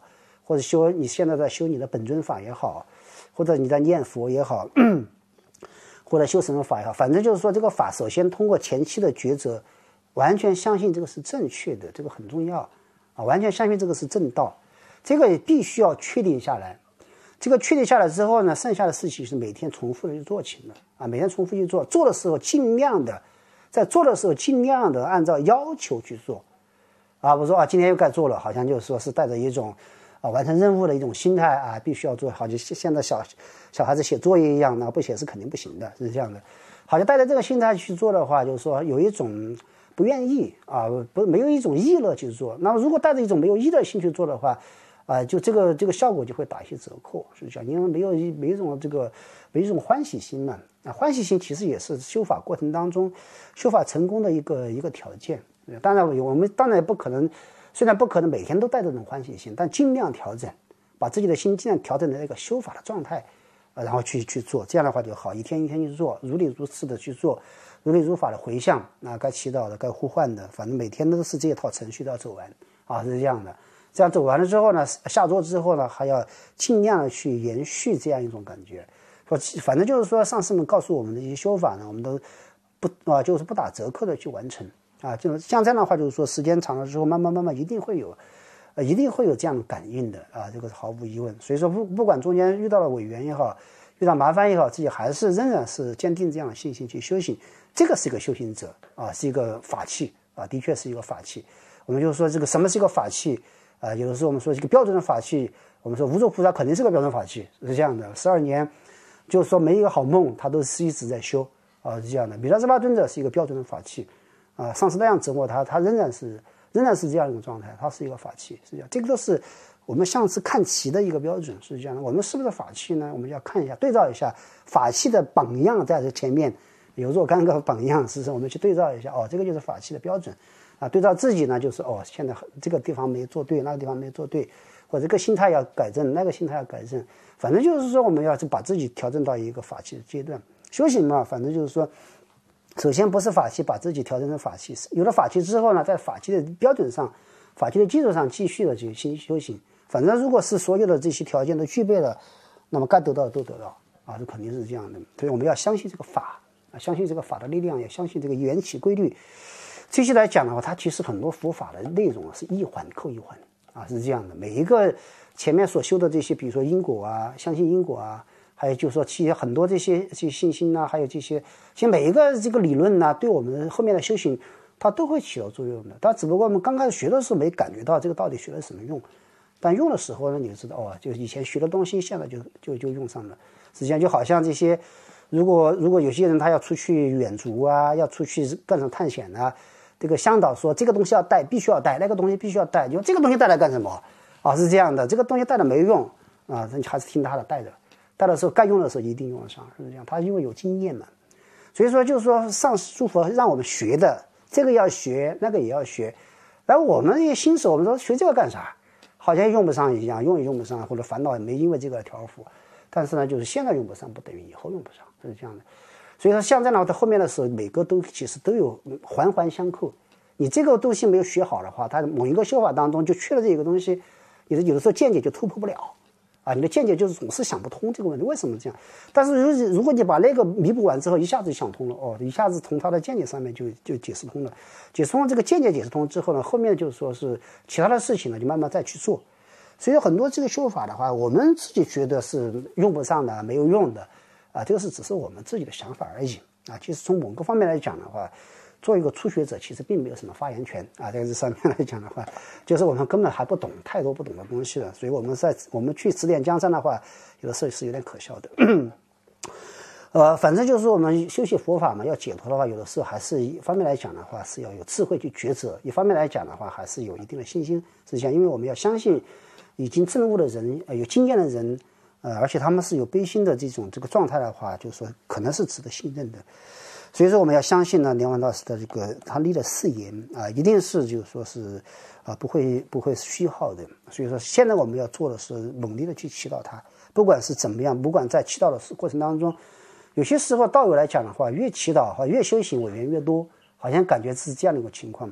或者修你现在在修你的本尊法也好，或者你在念佛也好，或者修什么法也好，反正就是说这个法首先通过前期的抉择，完全相信这个是正确的，这个很重要啊，完全相信这个是正道，这个也必须要确定下来。这个确定下来之后呢，剩下的事情是每天重复的去做起了啊，每天重复去做，做的时候尽量的，在做的时候尽量的按照要求去做，啊，不是说啊今天又该做了，好像就是说是带着一种啊完成任务的一种心态啊，必须要做，好像现在小小孩子写作业一样，那不写是肯定不行的，是这样的。好像带着这个心态去做的话，就是说有一种不愿意啊，不没有一种意乐去做。那么如果带着一种没有意乐心去做的话，啊，就这个这个效果就会打一些折扣，是这样，因为没有没有一种这个没有一种欢喜心嘛。啊，欢喜心其实也是修法过程当中修法成功的一个一个条件。当然，我们当然也不可能，虽然不可能每天都带着这种欢喜心，但尽量调整，把自己的心尽量调整的一个修法的状态，啊，然后去去做，这样的话就好，一天一天去做，如理如次的去做，如理如法的回向，啊，该祈祷的，该呼唤的，反正每天都是这一套程序都要走完，啊，是这样的。这样走完了之后呢，下桌之后呢，还要尽量的去延续这样一种感觉。说反正就是说，上师们告诉我们的一些修法呢，我们都不啊，就是不打折扣的去完成啊。就像这样的话，就是说时间长了之后，慢慢慢慢一定会有，呃，一定会有这样的感应的啊，这个毫无疑问。所以说不不管中间遇到了违缘也好，遇到麻烦也好，自己还是仍然是坚定这样的信心去修行。这个是一个修行者啊，是一个法器啊，的确是一个法器。我们就说这个什么是一个法器？啊，有的时候我们说这个标准的法器，我们说无著菩萨肯定是个标准法器，是这样的。十二年，就是说没一个好梦，他都是一直在修啊，是这样的。弥勒日巴尊者是一个标准的法器，啊，上次那样折磨他，他仍然是仍然是这样一种状态，他是一个法器，是这样。这个都是我们上次看齐的一个标准，是这样的。我们是不是法器呢？我们要看一下，对照一下法器的榜样在这前面有若干个榜样，是不是？我们去对照一下，哦，这个就是法器的标准。啊，对照自己呢，就是哦，现在这个地方没做对，那个地方没做对，或者这个心态要改正，那个心态要改正，反正就是说我们要把自己调整到一个法器的阶段。修行嘛，反正就是说，首先不是法器，把自己调整成法器，有了法器之后呢，在法器的标准上、法器的基础上继续的去新修行。反正如果是所有的这些条件都具备了，那么该得到的都得到啊，这肯定是这样的。所以我们要相信这个法啊，相信这个法的力量，也相信这个缘起规律。这些来讲的话，它其实很多佛法的内容是一环扣一环啊，是这样的。每一个前面所修的这些，比如说因果啊，相信因果啊，还有就是说其实很多这些这些信心啊，还有这些，其实每一个这个理论呢，对我们后面的修行，它都会起到作用的。但只不过我们刚开始学的时候没感觉到这个到底学了什么用，但用的时候呢，你就知道哦，就以前学的东西，现在就就就用上了。实际上就好像这些，如果如果有些人他要出去远足啊，要出去各种探险啊。这个向导说这个东西要带，必须要带，那个东西必须要带。你说这个东西带来干什么？啊，是这样的，这个东西带了没用啊，你还是听他的，带着，带的时候该用的时候一定用得上，是这样。他因为有经验嘛，所以说就是说上师诸佛让我们学的，这个要学，那个也要学。然后我们这些新手，我们说学这个干啥？好像用不上一样，用也用不上，或者烦恼也没因为这个调伏。但是呢，就是现在用不上，不等于以后用不上，是这样的。所以说，像这样的后面的时候，每个都其实都有环环相扣。你这个东西没有学好的话，它某一个修法当中就缺了这个东西，你的有的时候见解就突破不了啊！你的见解就是总是想不通这个问题为什么这样。但是如如果你把那个弥补完之后，一下子就想通了哦，一下子从他的见解上面就就解释通了。解释通了这个见解解释通之后呢，后面就是说是其他的事情呢，就慢慢再去做。所以很多这个修法的话，我们自己觉得是用不上的、没有用的。啊，这个是只是我们自己的想法而已啊。其实从某个方面来讲的话，做一个初学者其实并没有什么发言权啊。在这上面来讲的话，就是我们根本还不懂太多不懂的东西了，所以我们在我们去指点江山的话，有的时候是有点可笑的。呃，反正就是我们修习佛法嘛，要解脱的话，有的时候还是一方面来讲的话是要有智慧去抉择，一方面来讲的话还是有一定的信心。实际上，因为我们要相信已经证悟的人，呃，有经验的人。呃，而且他们是有悲心的这种这个状态的话，就是说可能是值得信任的。所以说我们要相信呢，莲王大师的这个他立的誓言啊、呃，一定是就是说是啊、呃、不会不会虚耗的。所以说现在我们要做的是猛力的去祈祷他，不管是怎么样，不管在祈祷的过程当中，有些时候道友来讲的话，越祈祷哈越修行委员越多，好像感觉是这样的一个情况。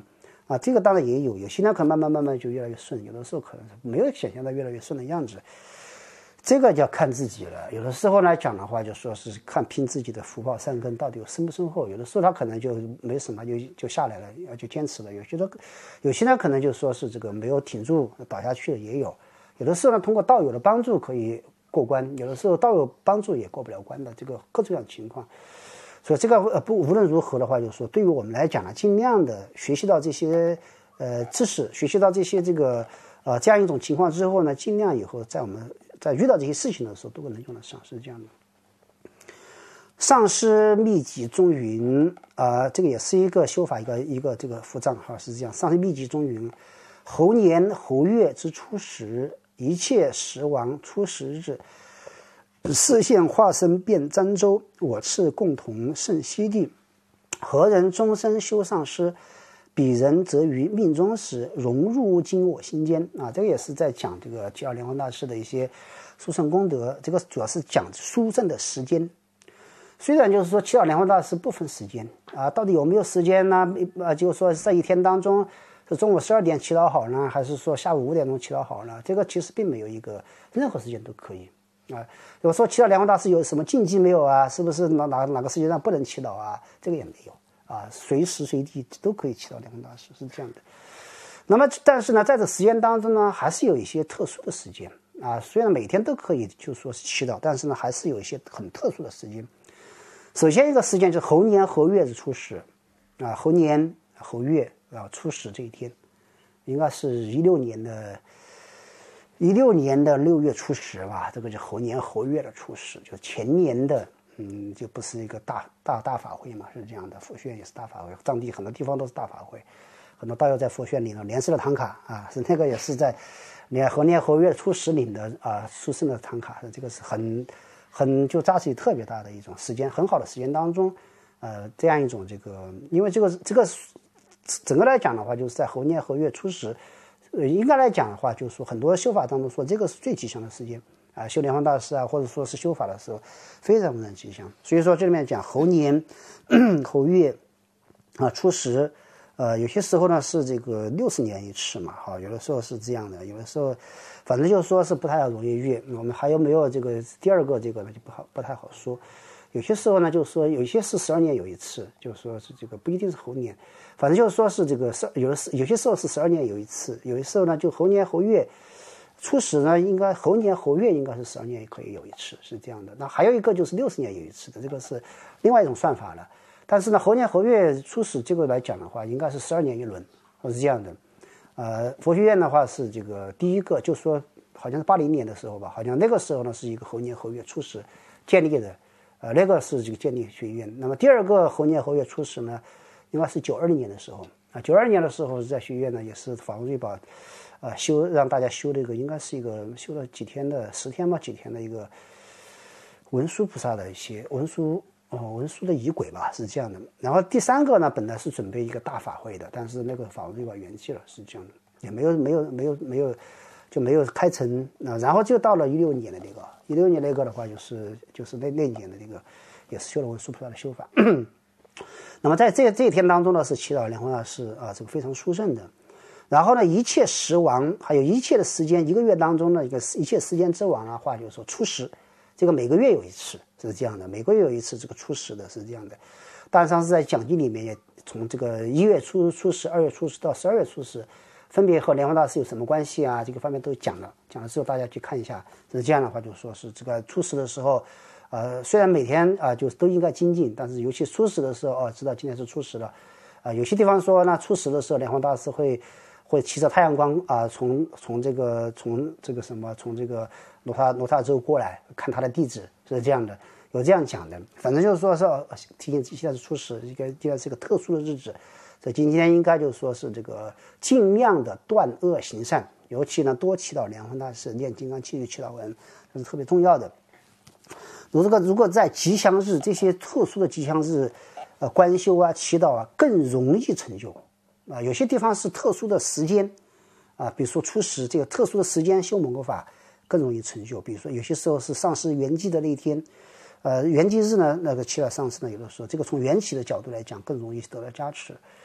啊，这个当然也有，有些人可能慢慢慢慢就越来越顺，有的时候可能没有想象到越来越顺的样子。这个就要看自己了。有的时候来讲的话，就说是看凭自己的福报善根到底有深不深厚。有的时候他可能就没什么，就就下来了，就坚持了。有些的，有些人可能就说是这个没有挺住，倒下去了也有。有的时候呢，通过道友的帮助可以过关，有的时候道友帮助也过不了关的，这个各种各样的情况。所以这个呃不无论如何的话，就是说对于我们来讲呢，尽量的学习到这些呃知识，学习到这些这个呃这样一种情况之后呢，尽量以后在我们在遇到这些事情的时候都能用得上，是这样的。上师秘籍中云啊、呃，这个也是一个修法一个一个这个符章哈，是这样。上师秘籍中云，猴年猴月之初时，一切时王初十日，示现化身遍漳州，我次共同胜西地。何人终身修上师？彼人则于命中时融入经我心间啊，这个也是在讲这个七二莲花大师的一些殊胜功德。这个主要是讲殊胜的时间。虽然就是说七二莲花大师不分时间啊，到底有没有时间呢？啊，就是说在一天当中是中午十二点祈祷好呢，还是说下午五点钟祈祷好呢？这个其实并没有一个任何时间都可以啊。有说七二莲花大师有什么禁忌没有啊？是不是哪哪哪个时间上不能祈祷啊？这个也没有。啊，随时随地都可以祈祷莲花大师，是这样的。那么，但是呢，在这时间当中呢，还是有一些特殊的时间啊。虽然每天都可以就说是祈祷，但是呢，还是有一些很特殊的时间。首先一个时间就是猴年猴月之初十啊，猴年猴月啊初十这一天，应该是一六年的，一六年的六月初十吧。这个就猴年猴月的初十，就前年的。嗯，就不是一个大大大法会嘛，是这样的。佛学院也是大法会，藏地很多地方都是大法会，很多道友在佛学院领了莲师的唐卡啊，是那个也是在年猴年猴月初十领的啊，殊胜的唐卡，这个是很很就扎实力特别大的一种时间，很好的时间当中，呃，这样一种这个，因为这个这个整个来讲的话，就是在猴年猴月初十，呃，应该来讲的话，就是说很多修法当中说这个是最吉祥的时间。啊，修莲花大师啊，或者说是修法的时候，非常非常吉祥。所以说这里面讲猴年、猴月啊、初十，呃，有些时候呢是这个六十年一次嘛，哈，有的时候是这样的，有的时候反正就是说是不太容易遇。我们还有没有这个第二个这个呢就不好不太好说。有些时候呢，就是说有些是十二年有一次，就是说是这个不一定是猴年，反正就是说是这个有的是有些时候是十二年有一次，有些时候呢就猴年猴月。初始呢，应该猴年猴月应该是十二年也可以有一次，是这样的。那还有一个就是六十年有一次的，这个是另外一种算法了。但是呢，猴年猴月初始这个来讲的话，应该是十二年一轮，或是这样的。呃，佛学院的话是这个第一个，就说好像是八零年的时候吧，好像那个时候呢是一个猴年猴月初始建立的，呃，那个是这个建立学院。那么第二个猴年猴月初始呢，应该是九二年的时候啊，九二年的时候在学院呢也是法王瑞宝。啊，修让大家修这个应该是一个修了几天的十天吧，几天的一个文殊菩萨的一些文殊哦文殊的仪轨吧，是这样的。然后第三个呢，本来是准备一个大法会的，但是那个法王瑞宝圆寂了，是这样的，也没有没有没有没有就没有开成。那然后就到了一六年的那个一六年那个的话，就是就是那那年的那个也是修了文殊菩萨的修法。那么在这这一天当中呢，是祈祷莲花大师啊，这个非常殊胜的。然后呢，一切时王，还有一切的时间，一个月当中呢，一个一切时间之王的话，就是说初十，这个每个月有一次是这样的，每个月有一次这个初十的是这样的。当然上是在讲经里面也从这个一月初初十、二月初十到十二月初十，分别和莲花大师有什么关系啊？这个方面都讲了，讲了之后大家去看一下。是这样的话，就说是这个初十的时候，呃，虽然每天啊、呃、就都应该精进，但是尤其初十的时候哦，知道今天是初十了，啊、呃，有些地方说那初十的时候莲花大师会。会骑着太阳光啊、呃，从从这个从这个什么从这个罗刹罗刹州过来看他的弟子，是这样的，有这样讲的。反正就是说是提醒现在是初十，一个今天是一个特殊的日子，所以今天应该就是说是这个尽量的断恶行善，尤其呢多祈祷莲花大师，念金刚七句祈祷文，这是特别重要的。如果如果在吉祥日这些特殊的吉祥日，呃，观修啊、祈祷啊，更容易成就。啊，有些地方是特殊的时间，啊，比如说初十这个特殊的时间修蒙古法更容易成就。比如说有些时候是上师圆寂的那一天，呃，圆寂日呢，那个祈祷上师呢，有的时候这个从缘起的角度来讲更容易得到加持。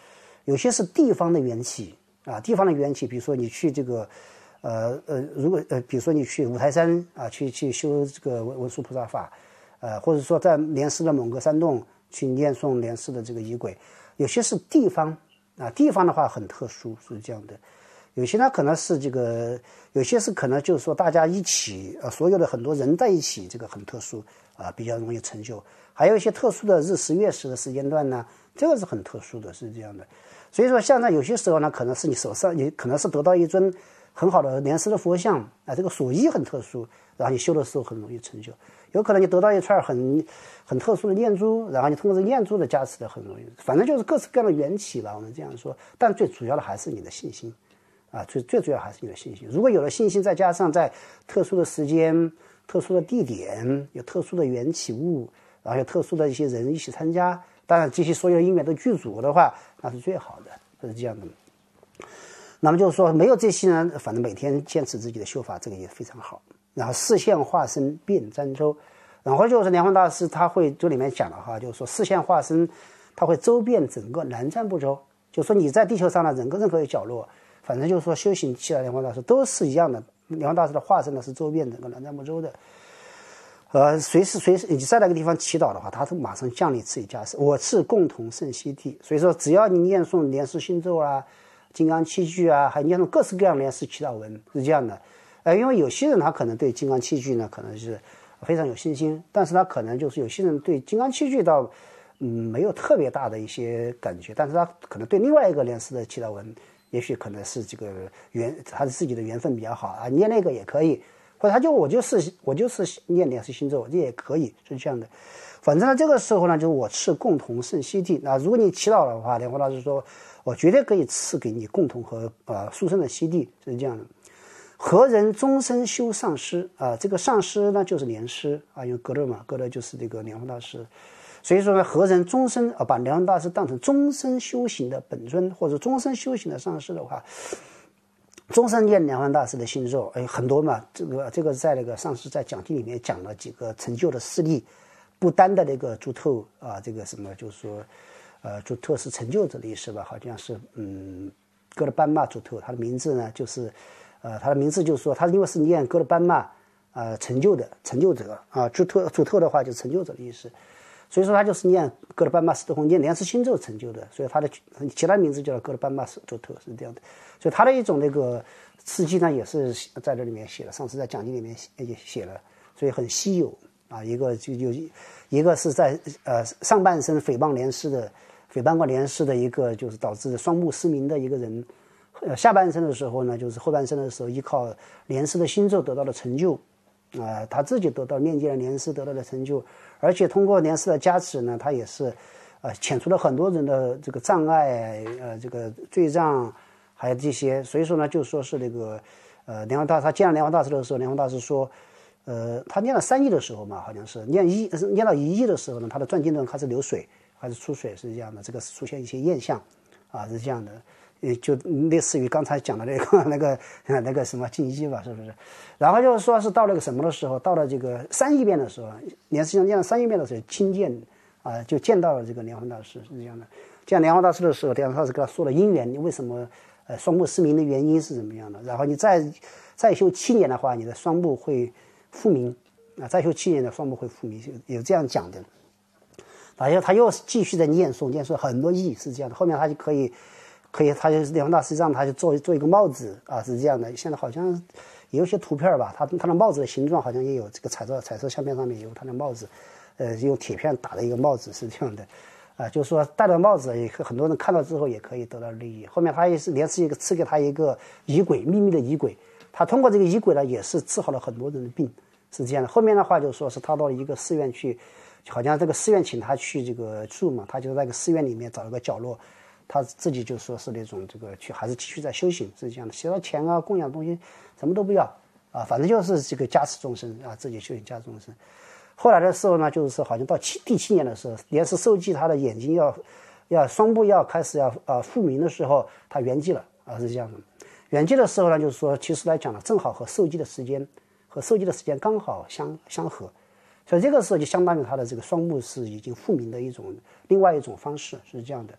有些是地方的缘起啊，地方的缘起，比如说你去这个，呃呃，如果呃，比如说你去五台山啊，去去修这个文文殊菩萨法，呃，或者说在莲师的某个山洞去念诵莲师的这个仪轨，有些是地方啊，地方的话很特殊，是这样的。有些呢可能是这个，有些是可能就是说大家一起，呃，所有的很多人在一起，这个很特殊啊，比较容易成就。还有一些特殊的日食月食的时间段呢，这个是很特殊的，是这样的。所以说，像在有些时候呢，可能是你手上，你可能是得到一尊很好的莲师的佛像啊，这个手艺很特殊，然后你修的时候很容易成就。有可能你得到一串很很特殊的念珠，然后你通过这念珠的加持的很容易。反正就是各式各样的缘起吧，我们这样说。但最主要的还是你的信心。啊，最最主要还是你的信心。如果有了信心，再加上在特殊的时间、特殊的地点、有特殊的缘起物，然后有特殊的一些人一起参加，当然这些所有的因缘都具足的话，那是最好的，是这样的。那么就是说，没有这些呢，反正每天坚持自己的修法，这个也非常好。然后视线化身遍瞻洲，然后就是莲花大师他会这里面讲了哈，就是说视线化身，他会周遍整个南瞻部洲，就是说你在地球上的任何任何一个角落。反正就是说，修行七大莲花大师都是一样的。莲花大师的化身呢是周遍整个南瞻部洲的，呃，随时随时你在那个地方祈祷的话，他是马上降临赐予加持。我赐共同圣悉地，所以说只要你念诵莲师心咒啊、金刚器具啊，还念诵各式各样莲师祈祷文，是这样的。呃，因为有些人他可能对金刚器具呢，可能是非常有信心，但是他可能就是有些人对金刚器具倒嗯没有特别大的一些感觉，但是他可能对另外一个莲师的祈祷文。也许可能是这个缘，他自己的缘分比较好啊，念那个也可以，或者他就我就是我就是念莲师心咒，这也可以，是这样的。反正呢，这个时候呢，就是我赐共同圣悉地。那如果你祈祷的话，莲花大师说，我绝对可以赐给你共同和呃殊胜的悉地，是这样的。何人终身修上师啊？这个上师呢，就是莲师啊，因为格勒嘛，格勒就是这个莲花大师。所以说呢，何人终身啊，把莲花大师当成终身修行的本尊，或者终身修行的上师的话，终身念莲花大师的心咒，哎，很多嘛。这个这个在那个上师在讲经里面讲了几个成就的事例，不单的那个朱透啊，这个什么就是说，呃，朱透是成就者的意思吧？好像是嗯，哥勒班玛朱透，他的名字呢就是，呃，他的名字就是说他因为是念哥勒班玛啊成就的成就者啊，朱透朱透的话就是成就者的意思。所以说他就是念哥勒班玛斯多红念莲师心咒成就的，所以他的其他名字叫哥勒班玛斯多特，是这样的。所以他的一种那个事迹呢，也是在这里面写了，上次在讲经里面也写了，所以很稀有啊。一个就有一个是在呃上半生诽谤莲师的，诽谤过莲师的一个，就是导致双目失明的一个人，呃下半生的时候呢，就是后半生的时候依靠莲师的心咒得到了成就。啊、呃，他自己得到面见了莲师得到的成就，而且通过莲师的加持呢，他也是，呃，遣除了很多人的这个障碍，呃，这个罪障，还有这些，所以说呢，就说是那个，呃，莲花大他见了莲花大师的时候，莲花大师说，呃，他念了三亿的时候嘛，好像是念一念到一亿的时候呢，他的转经轮开始流水，开始出水，是这样的，这个出现一些现象，啊，是这样的。也就类似于刚才讲的那个那个那个什么净一吧，是不是？然后就是说是到了个什么的时候，到了这个三亿遍的时候，莲师像这样三亿遍的时候，亲见啊，就见到了这个莲花大师，是这样的。见莲花大师的时候，莲花大师跟他说了因缘，你为什么呃双目失明的原因是怎么样的？然后你再再修七年的话，你的双目会复明啊，再修七年的双目会复明，有这样讲的。然后他又继续在念诵，念诵很多亿是这样的，后面他就可以。可以，他就是莲花大师让他就做做一个帽子啊，是这样的。现在好像也有些图片吧，他他的帽子的形状好像也有这个彩色彩色相片上面有他的帽子，呃，用铁片打的一个帽子是这样的，啊，就是说戴了帽子也很多人看到之后也可以得到利益。后面他也是莲师一个赐给他一个仪轨，秘密的仪轨，他通过这个仪轨呢也是治好了很多人的病，是这样的。后面的话就说是他到一个寺院去，好像这个寺院请他去这个住嘛，他就在那个寺院里面找一个角落。他自己就说是那种这个去还是继续在修行，是这样的，写到钱啊供养东西什么都不要啊，反正就是这个加持众生啊，自己修行加持众生。后来的时候呢，就是说好像到七第七年的时候，莲师受记他的眼睛要要双目要开始要呃复明的时候，他圆寂了啊，是这样的。圆寂的时候呢，就是说其实来讲呢，正好和受记的时间和受记的时间刚好相相合，所以这个时候就相当于他的这个双目是已经复明的一种另外一种方式，是这样的。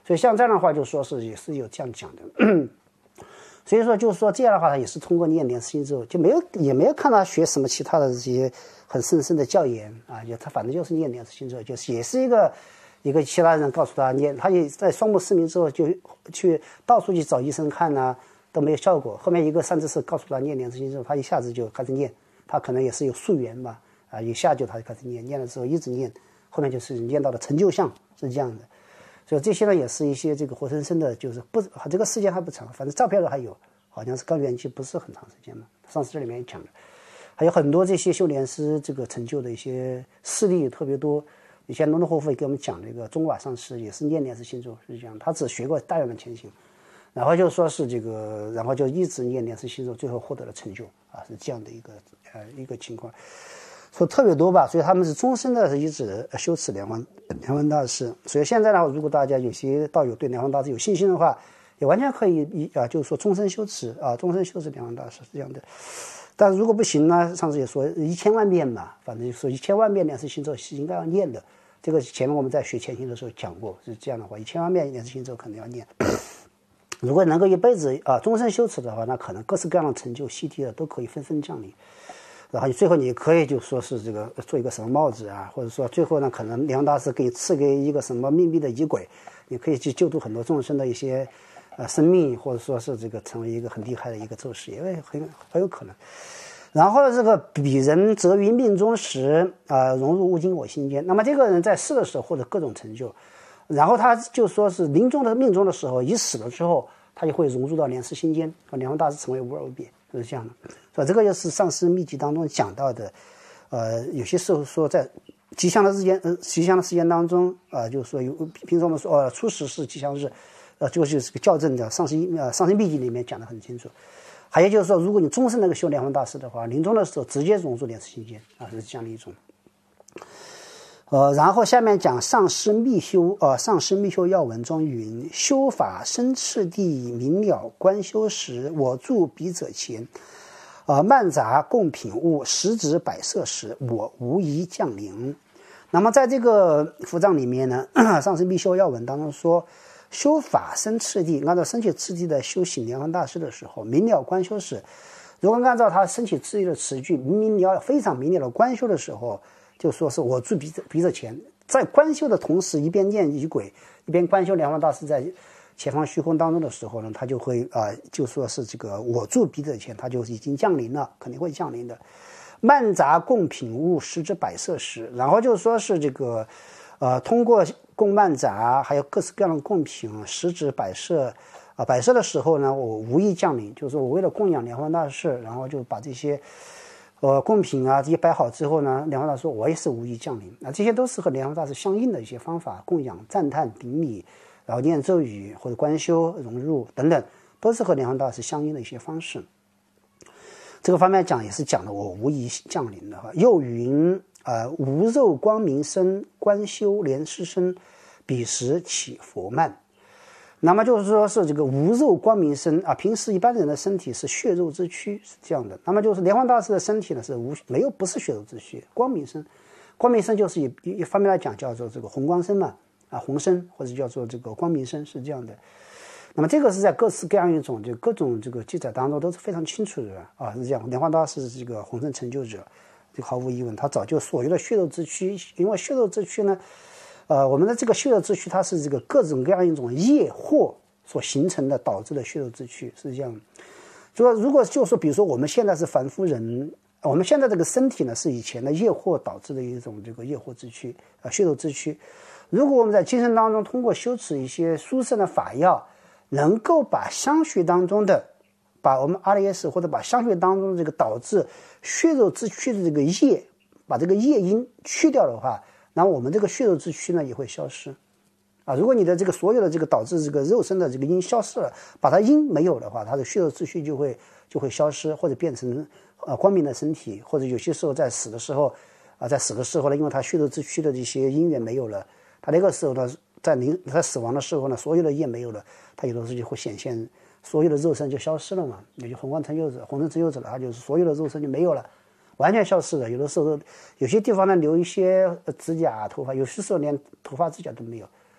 所以像这样的话，就说是也是有这样讲的。所以说就是说这样的话，他也是通过念莲师心咒，就没有也没有看他学什么其他的这些很深深的教言啊，就他反正就是念莲师心咒，就是也是一个一个其他人告诉他念，他也在双目失明之后就去到处去找医生看呐、啊，都没有效果。后面一个善知识告诉他念莲师心咒，他一下子就开始念，他可能也是有宿缘吧，啊，一下就他就开始念，念了之后一直念，后面就是念到了成就相，是这样的。所以这些呢，也是一些这个活生生的，就是不这个时间还不长，反正照片都还有，好像是刚圆寂不是很长时间嘛。上次这里面也讲了，还有很多这些修炼师这个成就的一些事例特别多。以前龙德霍夫也给我们讲那个中瓦上师，也是念莲师心咒是这样，他只学过大圆满前行，然后就说是这个，然后就一直念莲师心咒，最后获得了成就啊，是这样的一个呃一个情况。说特别多吧，所以他们是终身的一直修持莲花莲花大师。所以现在呢，如果大家有些道友对莲花大师有信心的话，也完全可以啊，就是说终身修持啊，终身修持莲花大师是这样的。但是如果不行呢，上次也说一千万遍嘛，反正就说一千万遍莲师心咒是应该要念的。这个前面我们在学前行的时候讲过，是这样的话，一千万遍莲师心咒肯定要念。如果能够一辈子啊终身修持的话，那可能各式各样的成就、西地的都可以纷纷降临。然后最后你可以就说是这个做一个什么帽子啊，或者说最后呢，可能莲花大师给你赐给一个什么秘密的仪轨，你可以去救度很多众生的一些呃生命，或者说是这个成为一个很厉害的一个咒师，因为很很有可能。然后这个彼人则于命中时啊、呃、融入悟经我心间，那么这个人在世的时候获得各种成就，然后他就说是临终的命中的时候，一死了之后，他就会融入到莲师心间，和莲花大师成为无二无别，就是这样的。所以这个也是上师秘籍当中讲到的，呃，有些时候说在吉祥的日间，呃，吉祥的时间当中啊、呃，就是说有平时我们说呃初十是吉祥日，呃，就是这个校正的上师呃上师秘籍里面讲得很清楚。还有就是说，如果你终身那个修莲花大师的话，临终的时候直接融入莲师心间啊，是这样的一种。呃，然后下面讲上师密修，呃，上师密修要闻中云：修法生次第，明了观修时，我住彼者前。呃，漫杂共品物，十指摆设时，我无疑降临。那么在这个符章里面呢，上师密修要闻当中说，修法生次第，按照升起次第的修行莲花大师的时候，明了观修时，如果按照他升起次第的词句，明了非常明了的观修的时候，就说是我住彼者彼者前，在观修的同时，一边念仪轨，一边观修莲花大师在前方虚空当中的时候呢，他就会啊、呃，就说是这个我住彼者前，他就已经降临了，肯定会降临的。漫杂供品物，十指摆设时，然后就说是这个，呃，通过供漫杂，还有各式各样的供品，十指摆设，啊、呃，摆设的时候呢，我无意降临，就是我为了供养莲花大师，然后就把这些，呃，供品啊这些摆好之后呢，莲花大师说我也是无意降临，那这些都是和莲花大师相应的一些方法，供养、赞叹、顶礼。然后念咒语或者观修融入等等，都是和莲花大师相应的一些方式。这个方面讲也是讲的我无疑降临的哈。又云呃无肉光明身，观修莲师身，彼时起佛慢。那么就是说是这个无肉光明身啊，平时一般人的身体是血肉之躯，是这样的。那么就是莲花大师的身体呢是无没有不是血肉之躯，光明身，光明身就是一一方面来讲叫做这个红光身嘛。啊，红身或者叫做这个光明身是这样的，那么这个是在各式各样一种就各种这个记载当中都是非常清楚的啊，是这样。莲花大师是这个红身成就者，这个毫无疑问，他早就所有的血肉之躯，因为血肉之躯呢，呃，我们的这个血肉之躯它是这个各种各样一种业祸所形成的导致的血肉之躯是这样。所以如果就说比如说我们现在是凡夫人，我们现在这个身体呢是以前的业祸导致的一种这个业祸之躯啊，血肉之躯。如果我们在精神当中通过修持一些殊胜的法药，能够把香血当中的，把我们阿赖耶识或者把香血当中的这个导致血肉之躯的这个业，把这个业因去掉的话，那么我们这个血肉之躯呢也会消失。啊，如果你的这个所有的这个导致这个肉身的这个因消失了，把它因没有的话，它的血肉之躯就会就会消失，或者变成呃光明的身体，或者有些时候在死的时候啊，在死的时候呢，因为它血肉之躯的这些因缘没有了。他那个时候呢，在临他死亡的时候呢，所有的业没有了，他有的时候就会显现，所有的肉身就消失了嘛。也就红光成就者、红身成就者了，他就是所有的肉身就没有了，完全消失了。有的时候有些地方呢留一些指甲、头发，有些时候连头发、指甲都没有，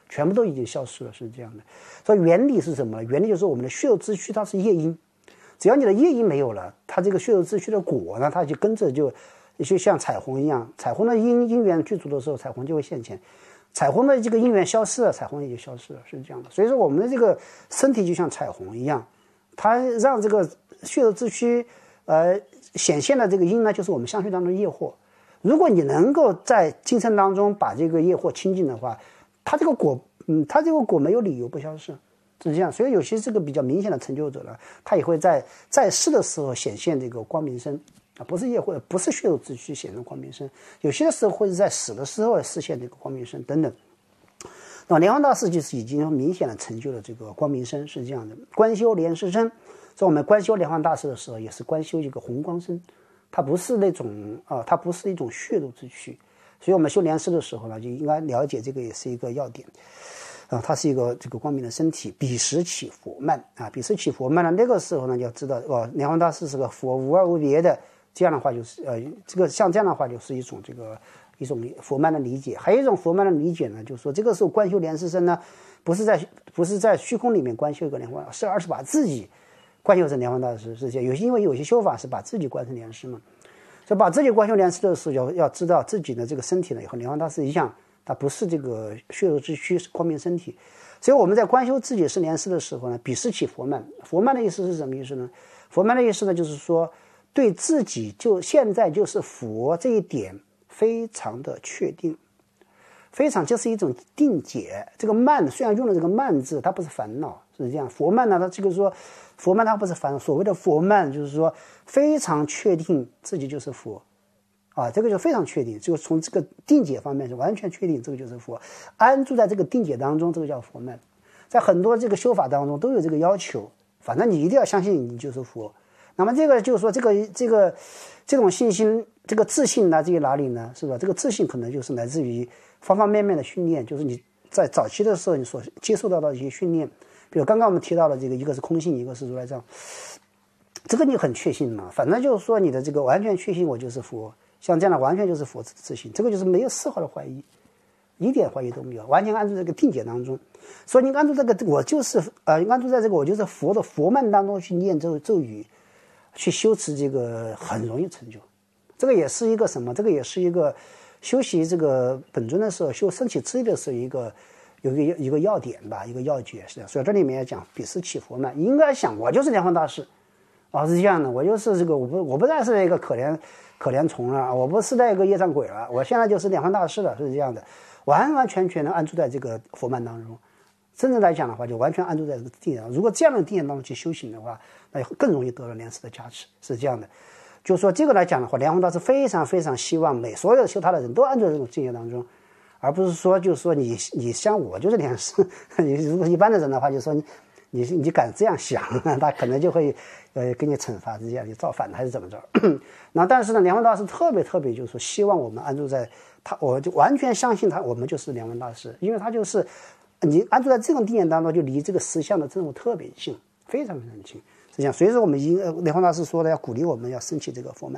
全部都已经消失了，是这样的。所以原理是什么？原理就是我们的血肉之躯它是业因，只要你的业因没有了，它这个血肉之躯的果呢，它就跟着就就像彩虹一样，彩虹的因因缘具足的时候，彩虹就会现前。彩虹的这个因缘消失了，彩虹也就消失了，是这样的。所以说我们的这个身体就像彩虹一样，它让这个血肉之躯呃显现的这个因呢，就是我们相续当中的业惑。如果你能够在今生当中把这个业惑清净的话，它这个果，嗯，它这个果没有理由不消失，是这样。所以有些这个比较明显的成就者呢，他也会在在世的时候显现这个光明身啊，不是业惑，不是血肉之躯显现光明身，有些时候会是在死的时候实现这个光明身等等。那么莲花大师就是已经明显的成就了这个光明身，是这样的。观修莲师身，在我们观修莲花大师的时候，也是观修一个红光身，它不是那种啊、呃，它不是一种血肉之躯。所以我们修莲师的时候呢，就应该了解这个也是一个要点啊、呃，它是一个这个光明的身体，彼时起佛慢啊，彼时起佛慢呢，那个时候呢，就要知道哦，莲花大师是个佛无二无别的。这样的话就是呃，这个像这样的话就是一种这个一种佛慢的理解。还有一种佛慢的理解呢，就是说这个时候观修莲师身呢，不是在不是在虚空里面观修一个莲花，是而是把自己观修成莲花大师，是这样。有些因为有些修法是把自己观成莲师嘛，所以把自己观修莲师的时候，要要知道自己的这个身体呢，也和莲花大师一样，它不是这个血肉之躯，是光明身体。所以我们在观修自己是莲师的时候呢，彼时起佛慢。佛慢的意思是什么意思呢？佛慢的意思呢，就是说对自己就现在就是佛这一点非常的确定，非常就是一种定解。这个慢虽然用了这个慢字，它不是烦恼，是这样。佛慢呢，它这个说佛慢它不是烦恼，所谓的佛慢就是说非常确定自己就是佛啊，这个就非常确定，就从这个定解方面是完全确定这个就是佛，安住在这个定解当中，这个叫佛慢。在很多这个修法当中都有这个要求，反正你一定要相信你就是佛。那么这个就是说，这个这个这种信心，这个自信来自于哪里呢？是吧？这个自信可能就是来自于方方面面的训练，就是你在早期的时候你所接受到的一些训练，比如刚刚我们提到的这个，一个是空性，一个是如来藏，这个你很确信嘛？反正就是说你的这个完全确信我就是佛，像这样的完全就是佛自信，这个就是没有丝毫的怀疑，一点怀疑都没有，完全按照这个定解当中。所以你按照这个我就是呃，按照在这个我就是佛的佛慢当中去念咒咒语。去修持这个很容易成就，这个也是一个什么？这个也是一个修习这个本尊的时候，修升起智力的时候一个有一个一个要点吧，一个要诀是的。所以这里面讲彼时起佛慢，应该想我就是莲花大师啊，是这样的，我就是这个我不我不再是一个可怜可怜虫了，我不是那个业障鬼了，我现在就是莲花大师了，是这样的，完完全全的安住在这个佛慢当中。真正来讲的话，就完全安住在这个定点。如果这样的定点当中去修行的话，那更容易得到莲师的加持，是这样的。就是说这个来讲的话，莲花大师非常非常希望每所有修他的人都安住在这种境界当中，而不是说就是说你你像我就是莲师，你如果一般的人的话，就说你你你敢这样想，他可能就会呃给你惩罚，是这样，你造反还是怎么着？那但是呢，莲花大师特别特别就是说希望我们安住在他，我就完全相信他，我们就是莲花大师，因为他就是。你安住在这种定点当中，就离这个实相的这种特别近，非常非常近。是这样，所以说我们应莲花大师说的，要鼓励我们要升起这个佛慢。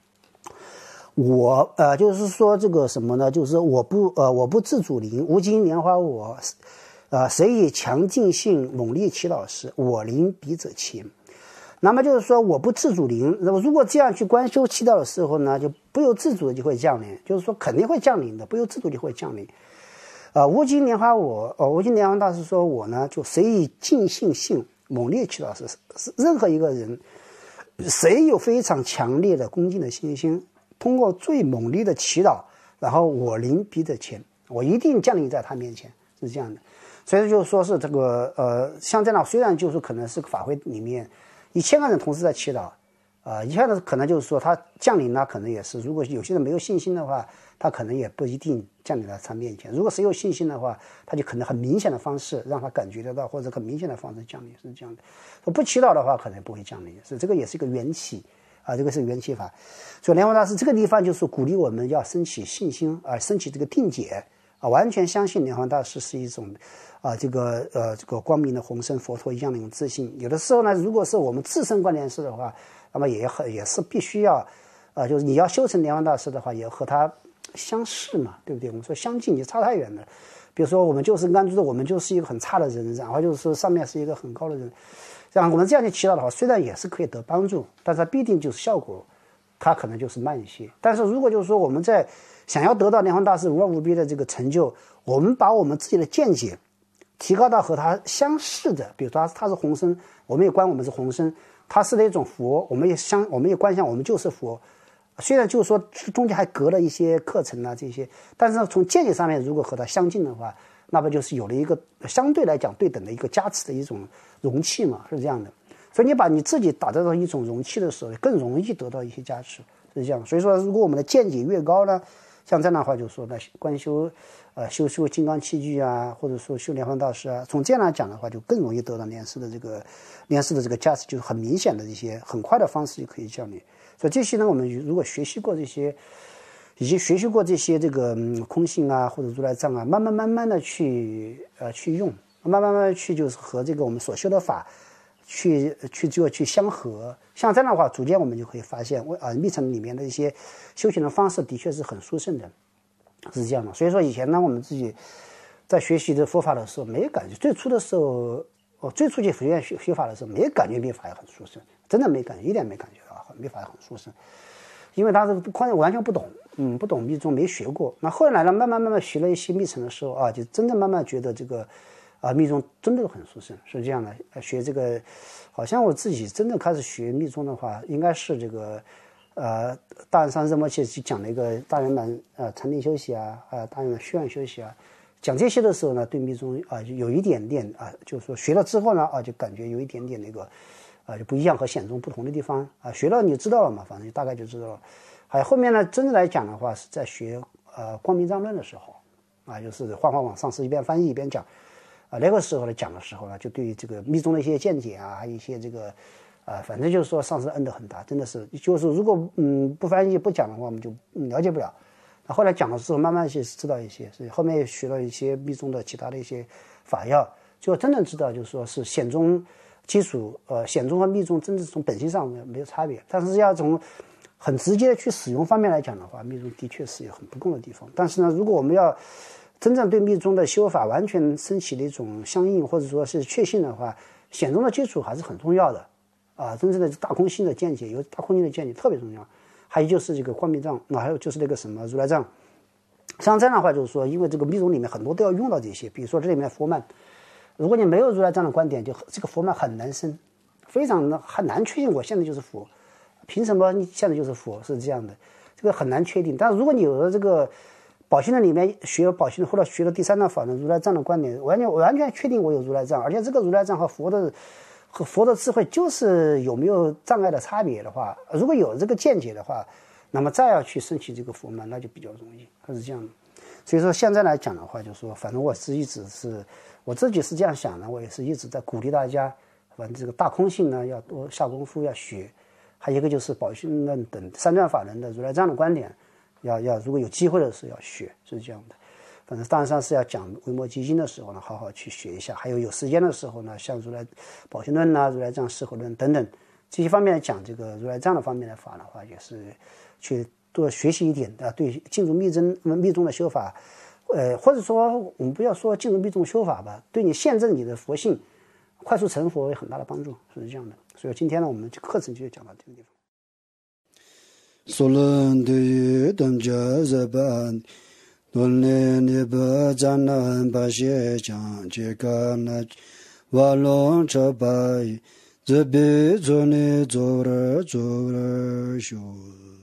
我呃，就是说这个什么呢？就是我不呃，我不自主灵，无尽莲花我，呃，谁以强劲性猛力祈祷时，我灵彼者前。那么就是说，我不自主灵，如果这样去观修祈祷的时候呢，就不由自主的就会降临，就是说肯定会降临的，不由自主就会降临。啊、呃，无尽莲花我，呃，无尽莲花大师说我呢，就谁以尽性性猛烈祈祷时，是任何一个人，谁有非常强烈的恭敬的信心，通过最猛烈的祈祷，然后我临彼者前，我一定降临在他面前，是这样的。所以就说是这个呃，像这样虽然就是可能是法会里面一千个人同时在祈祷，呃，一下子可能就是说他降临呢，可能也是，如果有些人没有信心的话，他可能也不一定降临在他面前。如果谁有信心的话，他就可能很明显的方式让他感觉得到，或者很明显的方式降临，是这样的。说不祈祷的话，可能不会降临，是这个也是一个缘起啊，这个是缘起法。所以莲花大师这个地方就是鼓励我们要升起信心啊，升起这个定解啊，完全相信莲花大师是一种啊，这个呃这个光明的红身佛陀一样的一种自信。有的时候呢，如果是我们自身观莲师的话，那么也很也是必须要，呃，就是你要修成莲花大师的话，也和他相似嘛，对不对？我们说相近，你差太远了， 比如说我们就是按住的，我们就是一个很差的人，然后就是上面是一个很高的人，这样我们这样去祈祷的话，虽然也是可以得帮助，但是它必定就是效果，它可能就是慢一些。但是如果就是说我们在想要得到莲花大师无二无别的这个成就，我们把我们自己的见解提高到和他相似的，比如说他他是红身，我们也观我们是红身，他是那种佛，我们也相我们也观想我们就是佛。虽然就是说中间还隔了一些课程啊这些，但是从见解上面如果和它相近的话，那不就是有了一个相对来讲对等的一个加持的一种容器嘛，是这样的。所以你把你自己打造到一种容器的时候，更容易得到一些加持，是这样。所以说，如果我们的见解越高呢，像这样的话，就是说呢，观修呃修修金刚器具啊，或者说修莲花大师啊，从这样来讲的话，就更容易得到莲师的这个莲师的这个加持，就是很明显的一些很快的方式就可以降临。所以这些呢，我们如果学习过这些，已经学习过这些这个、嗯、空性啊，或者如来藏啊，慢慢慢慢的去呃去用，慢慢慢慢去就是和这个我们所修的法去去就去相合。像这样的话，逐渐我们就可以发现，啊、呃，密乘里面的一些修行的方式的确是很殊胜的，是这样的。所以说以前呢，我们自己在学习的佛法的时候，没有感觉，最初的时候，我最初去学院学学法的时候，没有感觉密法也很殊胜，真的没感觉，一点没感觉啊，密法也很殊胜。因为他是关完全不懂，嗯，不懂密宗，没学过。那后来呢，慢慢慢慢学了一些密乘的时候啊，就真的慢慢觉得这个啊密宗真的很殊胜，是这样的。学这个，好像我自己真的开始学密宗的话，应该是这个呃大圆上仁波切去讲那个大圆满呃禅定休息啊，啊、呃、大圆满虚幻休息啊，讲这些的时候呢，对密宗啊就有一点点啊，就是说学了之后呢啊，就感觉有一点点那个。啊，就不一样，和显宗不同的地方啊，学了你知道了嘛，反正大概就知道了。还有后面呢，真的来讲的话，是在学呃光明藏论的时候，啊，就是晃晃往上是一边翻译一边讲，啊，那个时候呢讲的时候呢，就对于这个密宗的一些见解啊，还有一些这个，啊，反正就是说上师恩德很大，真的是，就是如果嗯不翻译不讲的话，我们就了解不了。那后来讲的时候，慢慢去知道一些，所以后面也学了一些密宗的其他的一些法要，就真正知道就是说是显宗。基础呃，显宗和密宗真的是从本性上没有差别，但是要从很直接的去使用方面来讲的话，密宗的确是有很不共的地方。但是呢，如果我们要真正对密宗的修法完全升起的一种相应或者说是确信的话，显宗的基础还是很重要的啊。真正的大空性的见解，有大空性的见解特别重要。还有就是这个光明藏，那还有就是那个什么如来藏。像这样的话，就是说，因为这个密宗里面很多都要用到这些，比如说这里面的佛曼。如果你没有如来藏的观点，就这个佛曼很难生，非常的很难确定我现在就是佛，凭什么你现在就是佛？是这样的，这个很难确定。但是如果你有了这个宝训论里面学宝训论，或者学了第三藏法门如来藏的观点，完全完全确定我有如来藏，而且这个如来藏和佛的和佛的智慧就是有没有障碍的差别的话，如果有这个见解的话，那么再要去升起这个佛曼，那就比较容易，它是这样的。所以说现在来讲的话，就是说，反正我是一直是我自己是这样想的，我也是一直在鼓励大家，反正这个大空性呢要多下功夫要学，还有一个就是宝训论等三转法轮的如来藏的观点，要要如果有机会的时候要学，是这样的。反正当然是要讲维摩诘经的时候呢，好好去学一下；还有有时间的时候呢，像如来宝训论呐、如来藏释合论等等这些方面讲这个如来藏的方面的法的话，也是去多学习一点啊。对进入密宗密宗的修法，呃，或者说我们不要说进入密宗修法吧，对你验证你的佛性、快速成佛有很大的帮助，是这样的。所以今天呢，我们课程就讲到这个地方。 Solan de damja zaban donne ne ba janan ba she chang je ka na wa long cha bai ze be zo ne zo ra zo ra shu